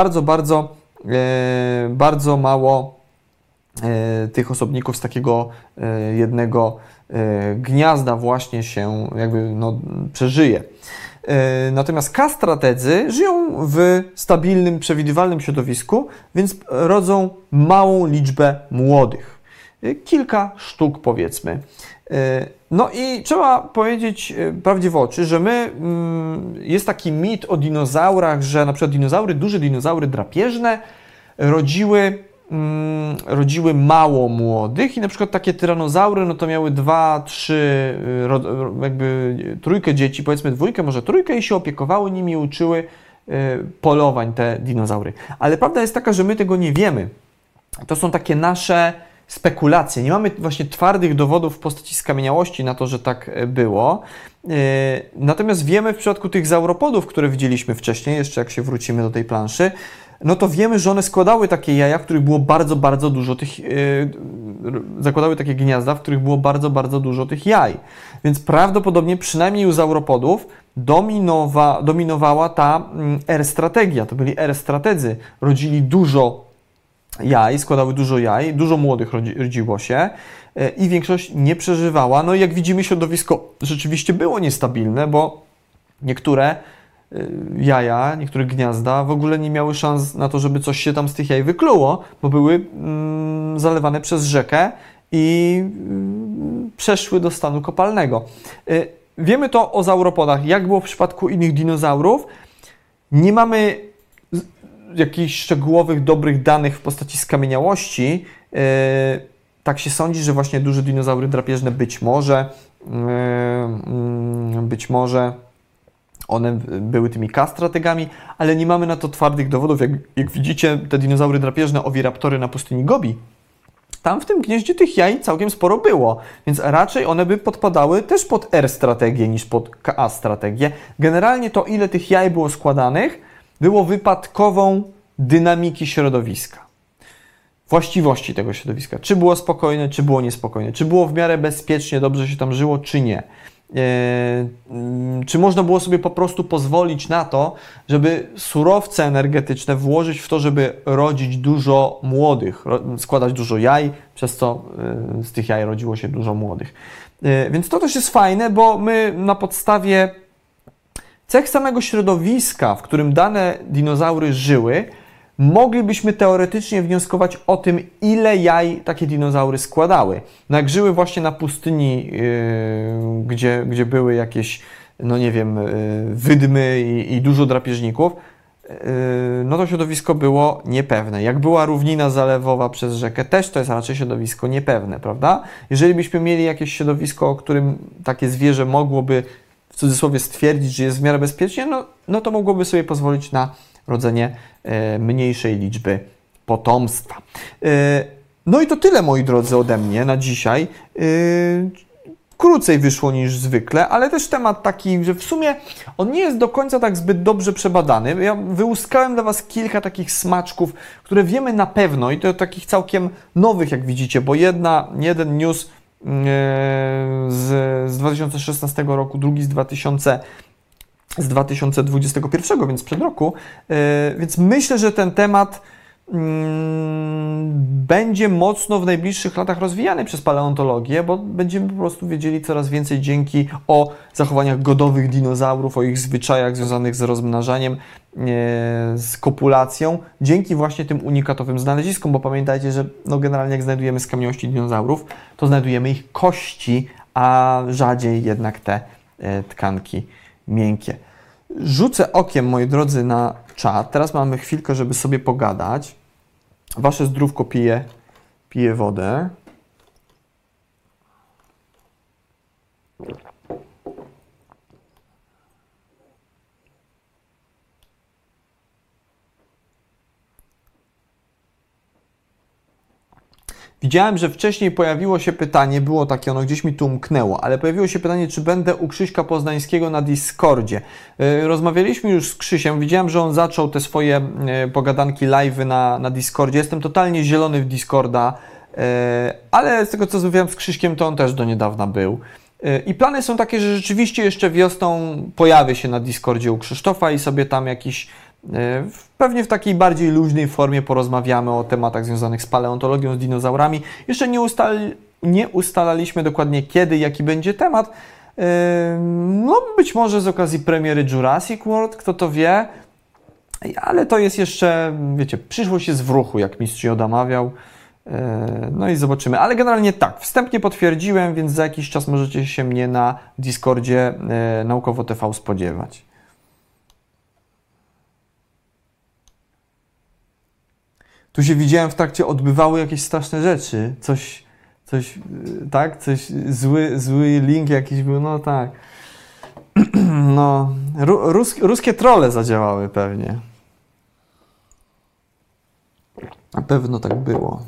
Bardzo mało tych osobników z takiego jednego gniazda właśnie się jakby przeżyje. Natomiast K-strategzy żyją w stabilnym, przewidywalnym środowisku, więc rodzą małą liczbę młodych. Kilka sztuk powiedzmy. No i trzeba powiedzieć prawdzie w oczy, że jest taki mit o dinozaurach, że na przykład duże dinozaury drapieżne rodziły rodziły mało młodych i na przykład takie tyranozaury, no to miały 2, 3, jakby trójkę dzieci, powiedzmy dwójkę, może trójkę i się opiekowały nimi i uczyły polowań te dinozaury. Ale prawda jest taka, że my tego nie wiemy. To są takie nasze spekulacje. Nie mamy właśnie twardych dowodów w postaci skamieniałości na to, że tak było. Natomiast wiemy w przypadku tych zauropodów, które widzieliśmy wcześniej, jeszcze jak się wrócimy do tej planszy, no to wiemy, że one składały takie jaja, w których było bardzo, bardzo dużo tych, zakładały takie gniazda, w których było bardzo, bardzo dużo tych jaj. Więc prawdopodobnie przynajmniej u zauropodów dominowała ta R-strategia. To byli R-strategzy. Rodzili dużo jaj, składały dużo jaj, dużo młodych rodziło się i większość nie przeżywała. No i jak widzimy, środowisko rzeczywiście było niestabilne, bo niektóre jaja, niektóre gniazda w ogóle nie miały szans na to, żeby coś się tam z tych jaj wykluło, bo były zalewane przez rzekę i przeszły do stanu kopalnego. Wiemy to o zauropodach. Jak było w przypadku innych dinozaurów? Nie mamy jakichś szczegółowych, dobrych danych w postaci skamieniałości. Tak się sądzi, że właśnie duże dinozaury drapieżne być może one były tymi K-strategami, ale nie mamy na to twardych dowodów. Jak widzicie, te dinozaury drapieżne, oviraptory na pustyni Gobi, tam w tym gnieździe tych jaj całkiem sporo było, więc raczej one by podpadały też pod R-strategię niż pod Ka-strategię. Generalnie to, ile tych jaj było składanych, było wypadkową dynamiki środowiska. Właściwości tego środowiska. Czy było spokojne, czy było niespokojne. Czy było w miarę bezpiecznie, dobrze się tam żyło, czy nie. Czy można było sobie po prostu pozwolić na to, żeby surowce energetyczne włożyć w to, żeby rodzić dużo młodych, składać dużo jaj, przez co z tych jaj rodziło się dużo młodych. Więc to też jest fajne, bo my na podstawie cech samego środowiska, w którym dane dinozaury żyły, moglibyśmy teoretycznie wnioskować o tym, ile jaj takie dinozaury składały. No jak żyły właśnie na pustyni, gdzie były jakieś, no nie wiem, wydmy i dużo drapieżników, no to środowisko było niepewne. Jak była równina zalewowa przez rzekę, też to jest raczej środowisko niepewne, prawda? Jeżeli byśmy mieli jakieś środowisko, o którym takie zwierzę mogłoby w cudzysłowie stwierdzić, że jest w miarę bezpiecznie, no to mogłoby sobie pozwolić na rodzenie mniejszej liczby potomstwa. No i to tyle, moi drodzy, ode mnie na dzisiaj. Krócej wyszło niż zwykle, ale też temat taki, że w sumie on nie jest do końca tak zbyt dobrze przebadany. Ja wyłuskałem dla Was kilka takich smaczków, które wiemy na pewno i to takich całkiem nowych, jak widzicie, bo jeden news z 2016 roku, drugi z 2021, więc przed roku. Więc myślę, że ten temat będzie mocno w najbliższych latach rozwijany przez paleontologię, bo będziemy po prostu wiedzieli coraz więcej o zachowaniach godowych dinozaurów, o ich zwyczajach związanych z rozmnażaniem, z kopulacją, dzięki właśnie tym unikatowym znaleziskom, bo pamiętajcie, że no generalnie jak znajdujemy skamieniałości dinozaurów, to znajdujemy ich kości, a rzadziej jednak te tkanki miękkie. Rzucę okiem, moi drodzy, na czat. Teraz mamy chwilkę, żeby sobie pogadać. Wasze zdrówko pije wodę. Widziałem, że wcześniej pojawiło się pytanie, było takie, ono gdzieś mi tu umknęło, ale pojawiło się pytanie, czy będę u Krzyśka Poznańskiego na Discordzie. Rozmawialiśmy już z Krzysiem, widziałem, że on zaczął te swoje pogadanki live'y na Discordzie. Jestem totalnie zielony w Discorda, ale z tego, co rozmawiałem z Krzyśkiem, to on też do niedawna był. I plany są takie, że rzeczywiście jeszcze wiosną pojawię się na Discordzie u Krzysztofa i sobie tam jakiś pewnie w takiej bardziej luźnej formie porozmawiamy o tematach związanych z paleontologią, z dinozaurami. Jeszcze nie ustalaliśmy dokładnie kiedy, jaki będzie temat. No być może z okazji premiery Jurassic World, kto to wie. Ale to jest jeszcze, wiecie, przyszłość jest w ruchu, jak mistrz Yoda mawiał. No i zobaczymy. Ale generalnie tak, wstępnie potwierdziłem, więc za jakiś czas możecie się mnie na Discordzie Naukowo TV spodziewać. Tu się widziałem w trakcie, odbywały jakieś straszne rzeczy. Tak? Zły link jakiś był, no tak. No, ruskie trolle zadziałały pewnie. Na pewno tak było.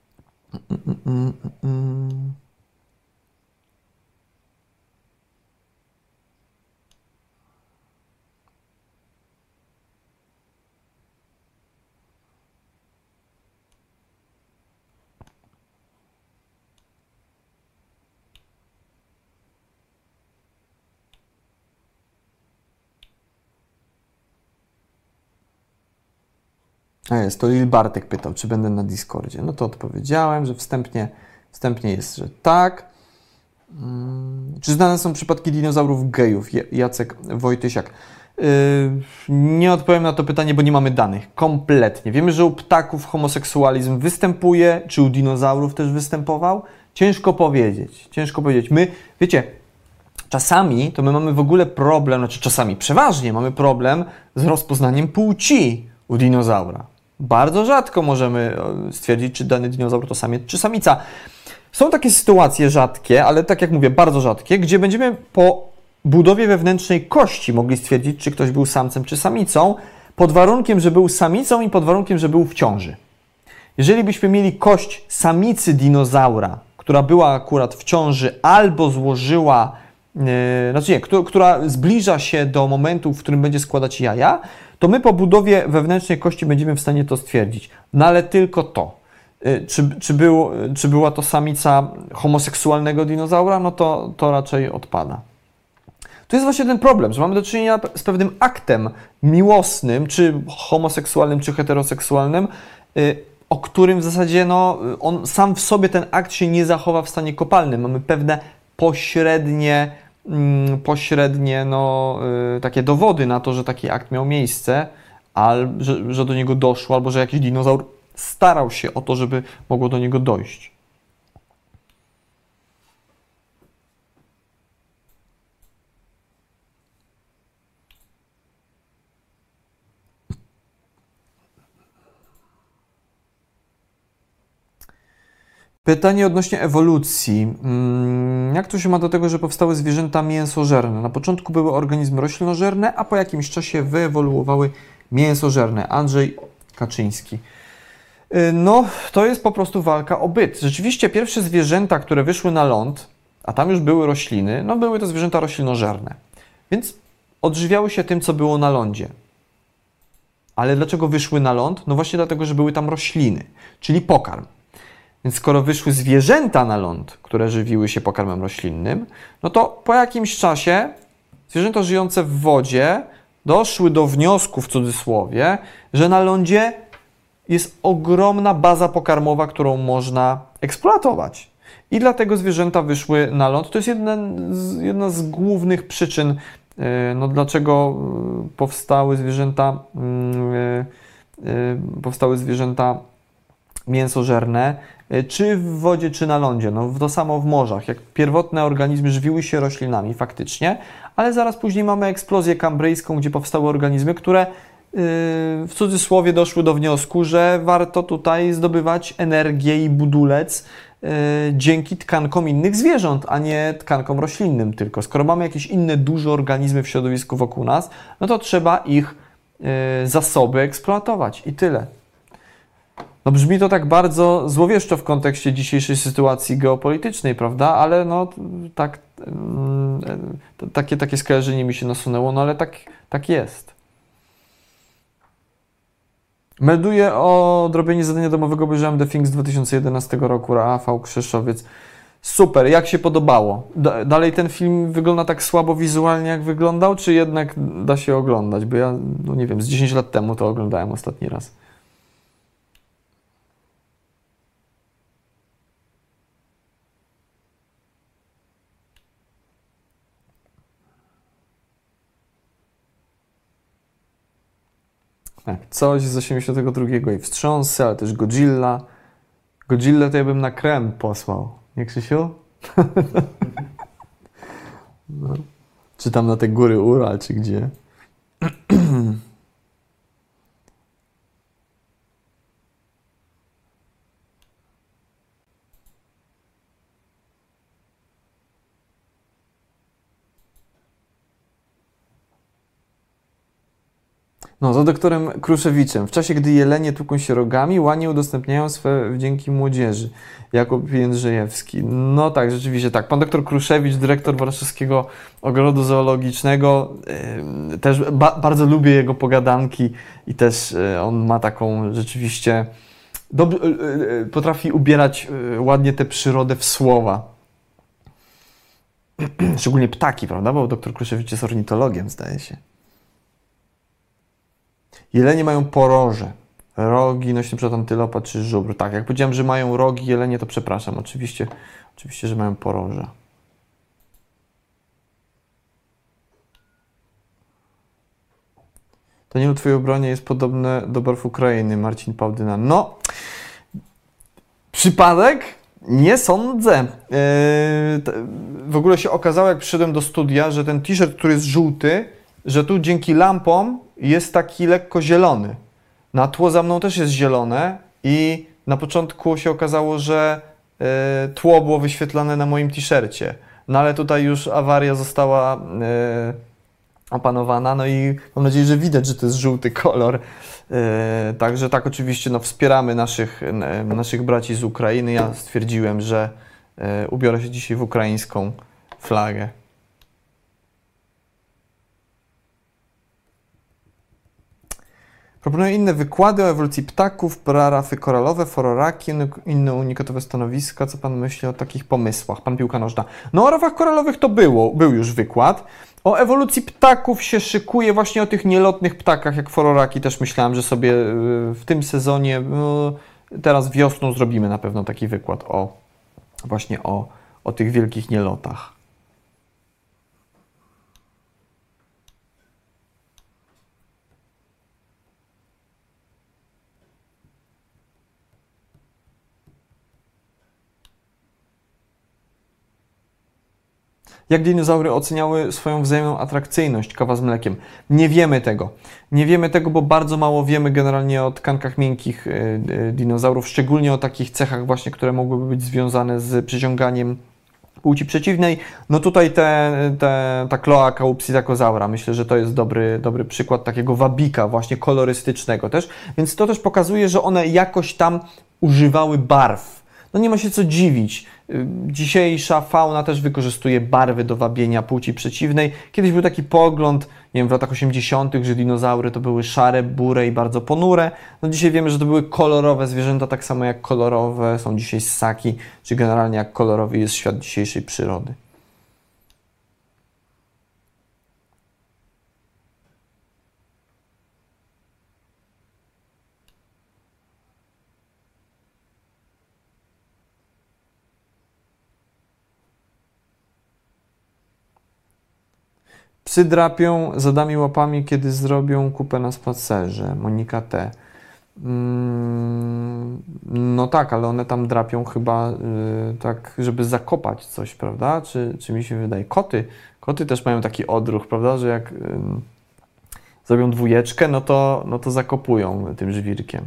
A jest, to Lil Bartek pytał, czy będę na Discordzie. No to odpowiedziałem, że wstępnie jest, że tak. Czy znane są przypadki dinozaurów gejów? Jacek Wojtysiak. Nie odpowiem na to pytanie, bo nie mamy danych. Kompletnie. Wiemy, że u ptaków homoseksualizm występuje, czy u dinozaurów też występował? Ciężko powiedzieć. My, wiecie, czasami to my mamy w ogóle problem, znaczy czasami, przeważnie mamy problem z rozpoznaniem płci u dinozaura. Bardzo rzadko możemy stwierdzić, czy dany dinozaur to samiec, czy samica. Są takie sytuacje rzadkie, ale tak jak mówię, bardzo rzadkie, gdzie będziemy po budowie wewnętrznej kości mogli stwierdzić, czy ktoś był samcem, czy samicą, pod warunkiem, że był samicą i pod warunkiem, że był w ciąży. Jeżeli byśmy mieli kość samicy dinozaura, która była akurat w ciąży albo złożyła, która zbliża się do momentu, w którym będzie składać jaja, to my po budowie wewnętrznej kości będziemy w stanie to stwierdzić. No ale tylko to. Czy była to samica homoseksualnego dinozaura? No to raczej odpada. To jest właśnie ten problem, że mamy do czynienia z pewnym aktem miłosnym, czy homoseksualnym, czy heteroseksualnym, o którym w zasadzie on sam w sobie, ten akt się nie zachowa w stanie kopalnym. Mamy pewne pośrednie takie dowody na to, że taki akt miał miejsce, że do niego doszło, albo że jakiś dinozaur starał się o to, żeby mogło do niego dojść. Pytanie odnośnie ewolucji. Jak to się ma do tego, że powstały zwierzęta mięsożerne? Na początku były organizmy roślinożerne, a po jakimś czasie wyewoluowały mięsożerne. Andrzej Kaczyński. No, to jest po prostu walka o byt. Rzeczywiście pierwsze zwierzęta, które wyszły na ląd, a tam już były rośliny, no były to zwierzęta roślinożerne. Więc odżywiały się tym, co było na lądzie. Ale dlaczego wyszły na ląd? No właśnie dlatego, że były tam rośliny, czyli pokarm. Więc skoro wyszły zwierzęta na ląd, które żywiły się pokarmem roślinnym, no to po jakimś czasie zwierzęta żyjące w wodzie doszły do wniosku, w cudzysłowie, że na lądzie jest ogromna baza pokarmowa, którą można eksploatować. I dlatego zwierzęta wyszły na ląd. To jest jedna z głównych przyczyn, dlaczego powstały zwierzęta mięsożerne, czy w wodzie, czy na lądzie. No, to samo w morzach. Jak pierwotne organizmy żywiły się roślinami faktycznie, ale zaraz później mamy eksplozję kambryjską, gdzie powstały organizmy, które w cudzysłowie doszły do wniosku, że warto tutaj zdobywać energię i budulec dzięki tkankom innych zwierząt, a nie tkankom roślinnym tylko. Skoro mamy jakieś inne duże organizmy w środowisku wokół nas, no to trzeba ich zasoby eksploatować i tyle. No brzmi to tak bardzo złowieszczo w kontekście dzisiejszej sytuacji geopolitycznej, prawda? Ale no tak, takie skojarzenie mi się nasunęło, no ale tak jest. Melduję o odrobieniu zadania domowego, obejrzałem The Thing z 2011 roku, Rafał Krzeszowiec. Super, jak się podobało? Dalej ten film wygląda tak słabo wizualnie, jak wyglądał, czy jednak da się oglądać? Bo ja, no nie wiem, z 10 lat temu to oglądałem ostatni raz. Tak, coś z 82 i Wstrząsy, ale też Godzilla. Godzilla to ja bym na krem posłał. Nie, Krzysiu? No. Czy tam na te góry Ural, czy gdzie? No, za doktorem Kruszewiczem. W czasie, gdy jelenie tłuką się rogami, łanie udostępniają swe wdzięki młodzieży. Jakub Jędrzejewski. No tak, rzeczywiście tak. Pan doktor Kruszewicz, dyrektor Warszawskiego Ogrodu Zoologicznego, też bardzo lubię jego pogadanki i też on ma taką rzeczywiście... potrafi ubierać ładnie tę przyrodę w słowa. Szczególnie ptaki, prawda? Bo doktor Kruszewicz jest ornitologiem, zdaje się. Jelenie mają poroże. Rogi, nośny przód antylopa czy żubr. Tak, jak powiedziałem, że mają rogi jelenie, to przepraszam. Oczywiście, że mają poroże. To nie w twojej obronie jest podobne do barw Ukrainy, Marcin Pałdyna. No, przypadek? Nie sądzę. W ogóle się okazało, jak przyszedłem do studia, że ten t-shirt, który jest żółty, że tu dzięki lampom jest taki lekko zielony. Na tło za mną też jest zielone i na początku się okazało, że tło było wyświetlane na moim t-shircie. No ale tutaj już awaria została opanowana, no i mam nadzieję, że widać, że to jest żółty kolor. Także tak, oczywiście no, wspieramy naszych braci z Ukrainy. Ja stwierdziłem, że ubiorę się dzisiaj w ukraińską flagę. Proponuję inne wykłady o ewolucji ptaków, parafy koralowe, fororaki, inne unikatowe stanowiska. Co pan myśli o takich pomysłach? Pan piłka nożna. No o rafach koralowych to był już wykład. O ewolucji ptaków się szykuje, właśnie o tych nielotnych ptakach, jak fororaki. Też myślałem, że sobie w tym sezonie, teraz wiosną zrobimy na pewno taki wykład właśnie o tych wielkich nielotach. Jak dinozaury oceniały swoją wzajemną atrakcyjność, kawa z mlekiem? Nie wiemy tego. Nie wiemy tego, bo bardzo mało wiemy generalnie o tkankach miękkich dinozaurów, szczególnie o takich cechach właśnie, które mogłyby być związane z przyciąganiem płci przeciwnej. No tutaj ta kloaka u psittacosaura, myślę, że to jest dobry przykład takiego wabika właśnie kolorystycznego też, więc to też pokazuje, że one jakoś tam używały barw. No nie ma się co dziwić. Dzisiejsza fauna też wykorzystuje barwy do wabienia płci przeciwnej. Kiedyś był taki pogląd, nie wiem, w latach 80., że dinozaury to były szare, buре i bardzo ponure. No dzisiaj wiemy, że to były kolorowe zwierzęta, tak samo jak kolorowe są dzisiaj ssaki, czy generalnie jak kolorowy jest świat dzisiejszej przyrody. Psy drapią zadami łapami, kiedy zrobią kupę na spacerze. Monika T. No tak, ale one tam drapią chyba tak, żeby zakopać coś, prawda? Czy mi się wydaje? Koty też mają taki odruch, prawda? Że jak zrobią dwójeczkę, no to zakopują tym żwirkiem.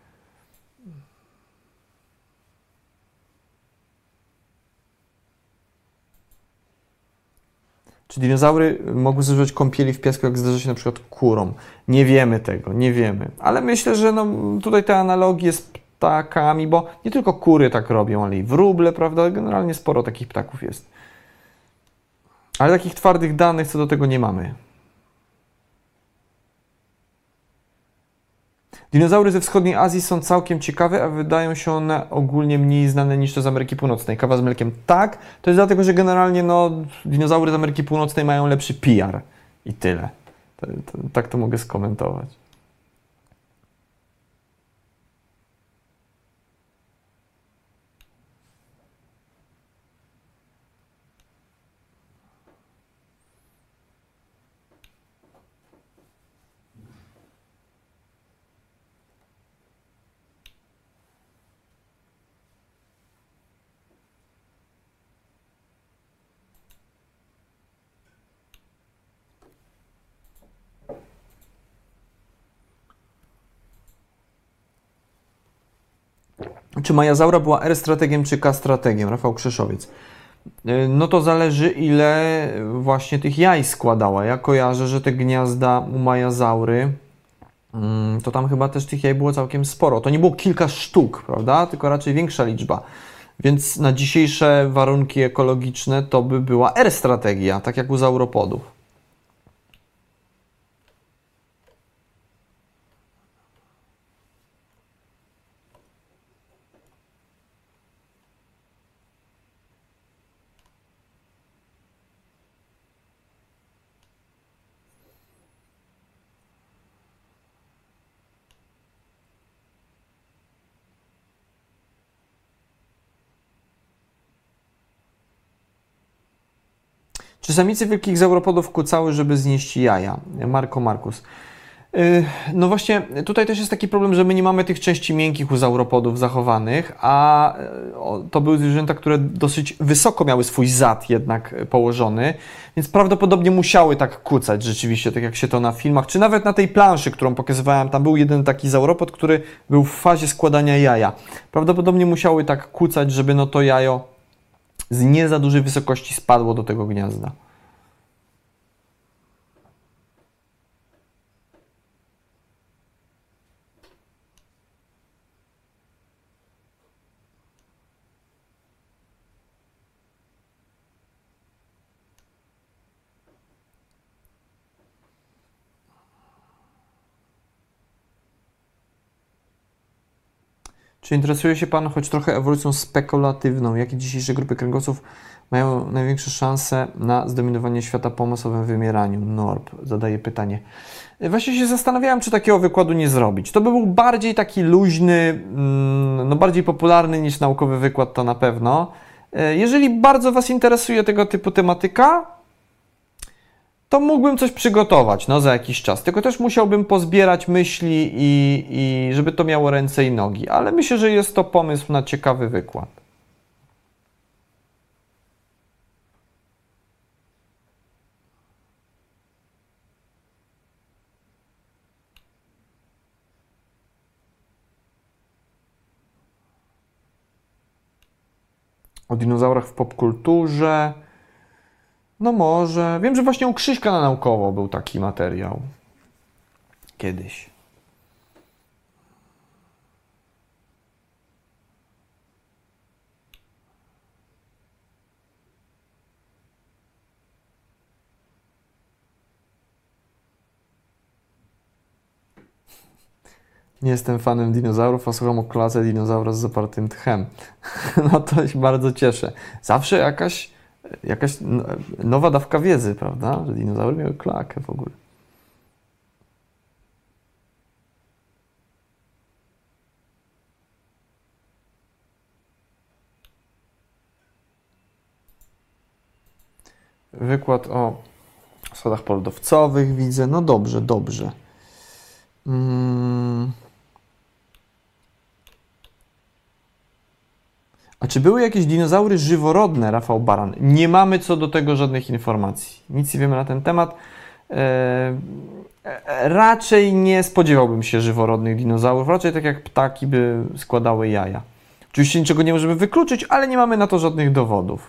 Czy dinozaury mogły zużywać kąpieli w piasku, jak zdarza się na przykład kurom? Nie wiemy tego, nie wiemy. Ale myślę, że no, tutaj te analogie z ptakami, bo nie tylko kury tak robią, ale i wróble, prawda? Generalnie sporo takich ptaków jest. Ale takich twardych danych co do tego nie mamy. Dinozaury ze wschodniej Azji są całkiem ciekawe, a wydają się one ogólnie mniej znane niż te z Ameryki Północnej. Kawa z mlekiem tak, to jest dlatego, że generalnie no, dinozaury z Ameryki Północnej mają lepszy PR i tyle. Tak to mogę skomentować. Czy Majazaura była R-strategiem czy K-strategiem? Rafał Krzeszowiec. No to zależy, ile właśnie tych jaj składała. Ja kojarzę, że te gniazda u Majazaury to tam chyba też tych jaj było całkiem sporo. To nie było kilka sztuk, prawda? Tylko raczej większa liczba. Więc na dzisiejsze warunki ekologiczne to by była R-strategia, tak jak u sauropodów. Czy samice wielkich sauropodów kucały, żeby znieść jaja? Markus. No właśnie, tutaj też jest taki problem, że my nie mamy tych części miękkich u sauropodów zachowanych, a to były zwierzęta, które dosyć wysoko miały swój zad jednak położony, więc prawdopodobnie musiały tak kucać rzeczywiście, tak jak się to na filmach, czy nawet na tej planszy, którą pokazywałem, tam był jeden taki sauropod, który był w fazie składania jaja. Prawdopodobnie musiały tak kucać, żeby no to jajo z nie za dużej wysokości spadło do tego gniazda. Czy interesuje się Pan choć trochę ewolucją spekulatywną? Jakie dzisiejsze grupy kręgowców mają największe szanse na zdominowanie świata po masowym wymieraniu? Norb zadaje pytanie. Właśnie się zastanawiałem, czy takiego wykładu nie zrobić. To by był bardziej taki luźny, no bardziej popularny niż naukowy wykład, to na pewno. Jeżeli bardzo Was interesuje tego typu tematyka, to mógłbym coś przygotować, no za jakiś czas. Tylko też musiałbym pozbierać myśli i żeby to miało ręce i nogi. Ale myślę, że jest to pomysł na ciekawy wykład. O dinozaurach w popkulturze. No może. Wiem, że właśnie u Krzyśka na Naukowo był taki materiał. Kiedyś. Nie jestem fanem dinozaurów, a słucham o klasie dinozaura z zapartym tchem. No to się bardzo cieszę. Zawsze jakaś nowa dawka wiedzy, prawda? Że dinozaury miały klakę w ogóle. Wykład o schodach polodowcowych widzę. No dobrze, dobrze. A czy były jakieś dinozaury żyworodne, Rafał Baran? Nie mamy co do tego żadnych informacji. Nic nie wiemy na ten temat. Raczej nie spodziewałbym się żyworodnych dinozaurów. Raczej tak jak ptaki by składały jaja. Oczywiście niczego nie możemy wykluczyć, ale nie mamy na to żadnych dowodów.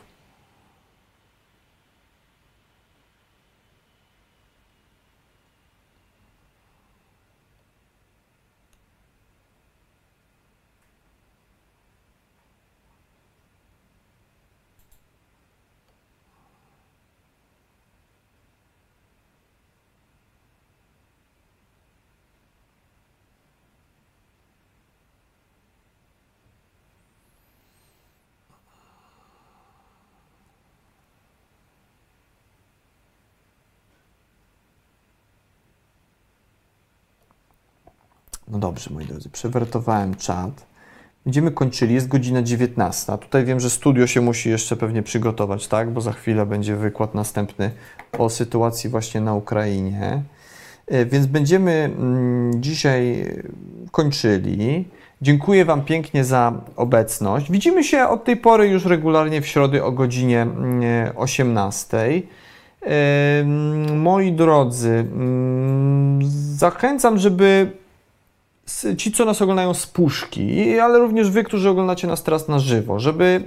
No dobrze, moi drodzy, przewertowałem czat. Będziemy kończyli, jest godzina 19. Tutaj wiem, że studio się musi jeszcze pewnie przygotować, tak? Bo za chwilę będzie wykład następny o sytuacji właśnie na Ukrainie. Więc będziemy dzisiaj kończyli. Dziękuję Wam pięknie za obecność. Widzimy się od tej pory już regularnie w środę o godzinie 18. Moi drodzy, zachęcam, żeby ci, co nas oglądają z puszki, ale również Wy, którzy oglądacie nas teraz na żywo, żeby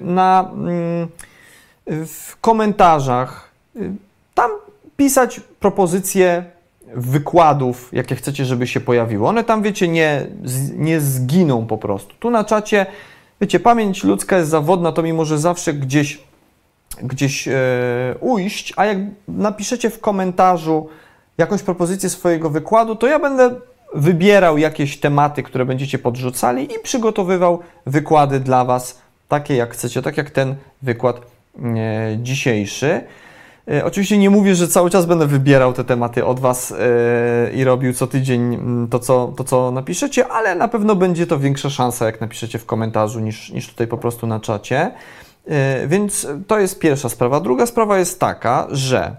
w komentarzach tam pisać propozycje wykładów, jakie chcecie, żeby się pojawiły. One tam, wiecie, nie zginą po prostu. Tu na czacie, wiecie, pamięć ludzka jest zawodna, to mi może zawsze gdzieś ujść, a jak napiszecie w komentarzu jakąś propozycję swojego wykładu, to ja będę wybierał jakieś tematy, które będziecie podrzucali i przygotowywał wykłady dla Was, takie jak chcecie, tak jak ten wykład dzisiejszy. Oczywiście nie mówię, że cały czas będę wybierał te tematy od Was i robił co tydzień to, co napiszecie, ale na pewno będzie to większa szansa, jak napiszecie w komentarzu, niż tutaj po prostu na czacie. Więc to jest pierwsza sprawa. Druga sprawa jest taka, że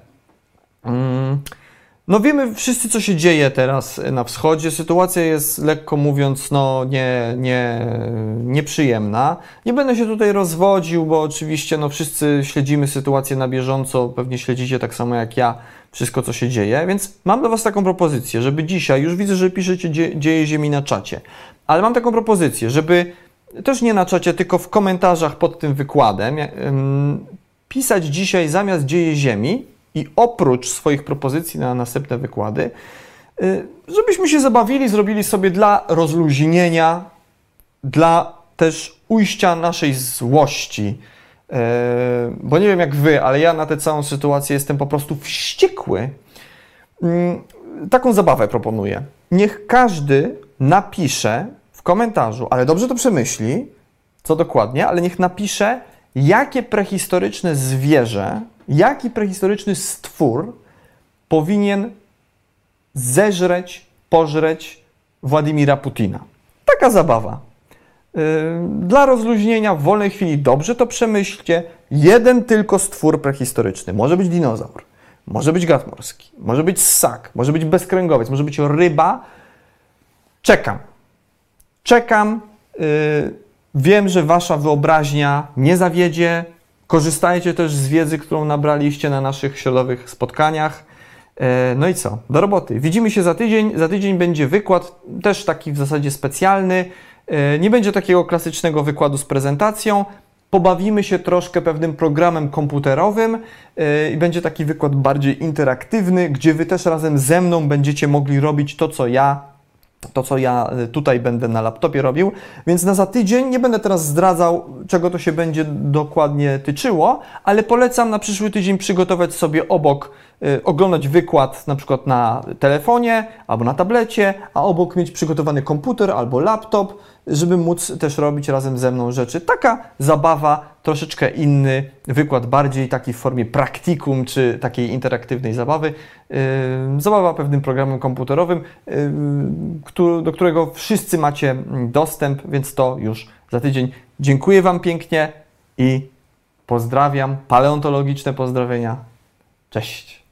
no wiemy wszyscy, co się dzieje teraz na wschodzie. Sytuacja jest, lekko mówiąc, no nieprzyjemna. Nie będę się tutaj rozwodził, bo oczywiście no wszyscy śledzimy sytuację na bieżąco, pewnie śledzicie tak samo jak ja wszystko, co się dzieje, więc mam do Was taką propozycję, żeby dzisiaj, już widzę, że piszecie dzieje Ziemi na czacie, ale mam taką propozycję, żeby też nie na czacie, tylko w komentarzach pod tym wykładem pisać dzisiaj zamiast dzieje Ziemi i oprócz swoich propozycji na następne wykłady, żebyśmy się zabawili, zrobili sobie dla rozluźnienia, dla też ujścia naszej złości. Bo nie wiem jak Wy, ale ja na tę całą sytuację jestem po prostu wściekły. Taką zabawę proponuję. Niech każdy napisze w komentarzu, ale dobrze to przemyśli, co dokładnie, ale niech napisze, jakie prehistoryczne zwierzę, jaki prehistoryczny stwór powinien zeżreć, pożreć Władimira Putina. Taka zabawa. Dla rozluźnienia w wolnej chwili dobrze to przemyślcie. Jeden tylko stwór prehistoryczny. Może być dinozaur, może być gad morski, może być ssak, może być bezkręgowiec, może być ryba. Czekam. Wiem, że Wasza wyobraźnia nie zawiedzie. Korzystajcie też z wiedzy, którą nabraliście na naszych środowych spotkaniach. No i co? Do roboty. Widzimy się za tydzień. Za tydzień będzie wykład, też taki w zasadzie specjalny. Nie będzie takiego klasycznego wykładu z prezentacją. Pobawimy się troszkę pewnym programem komputerowym i będzie taki wykład bardziej interaktywny, gdzie Wy też razem ze mną będziecie mogli robić to, co ja tutaj będę na laptopie robił, więc za tydzień nie będę teraz zdradzał, czego to się będzie dokładnie tyczyło, ale polecam na przyszły tydzień przygotować sobie oglądać wykład na przykład na telefonie albo na tablecie, a obok mieć przygotowany komputer albo laptop, żeby móc też robić razem ze mną rzeczy. Taka zabawa, troszeczkę inny wykład, bardziej taki w formie praktikum czy takiej interaktywnej zabawy. Zabawa pewnym programem komputerowym, do którego wszyscy macie dostęp, więc to już za tydzień. Dziękuję Wam pięknie i pozdrawiam. Paleontologiczne pozdrowienia. Cześć!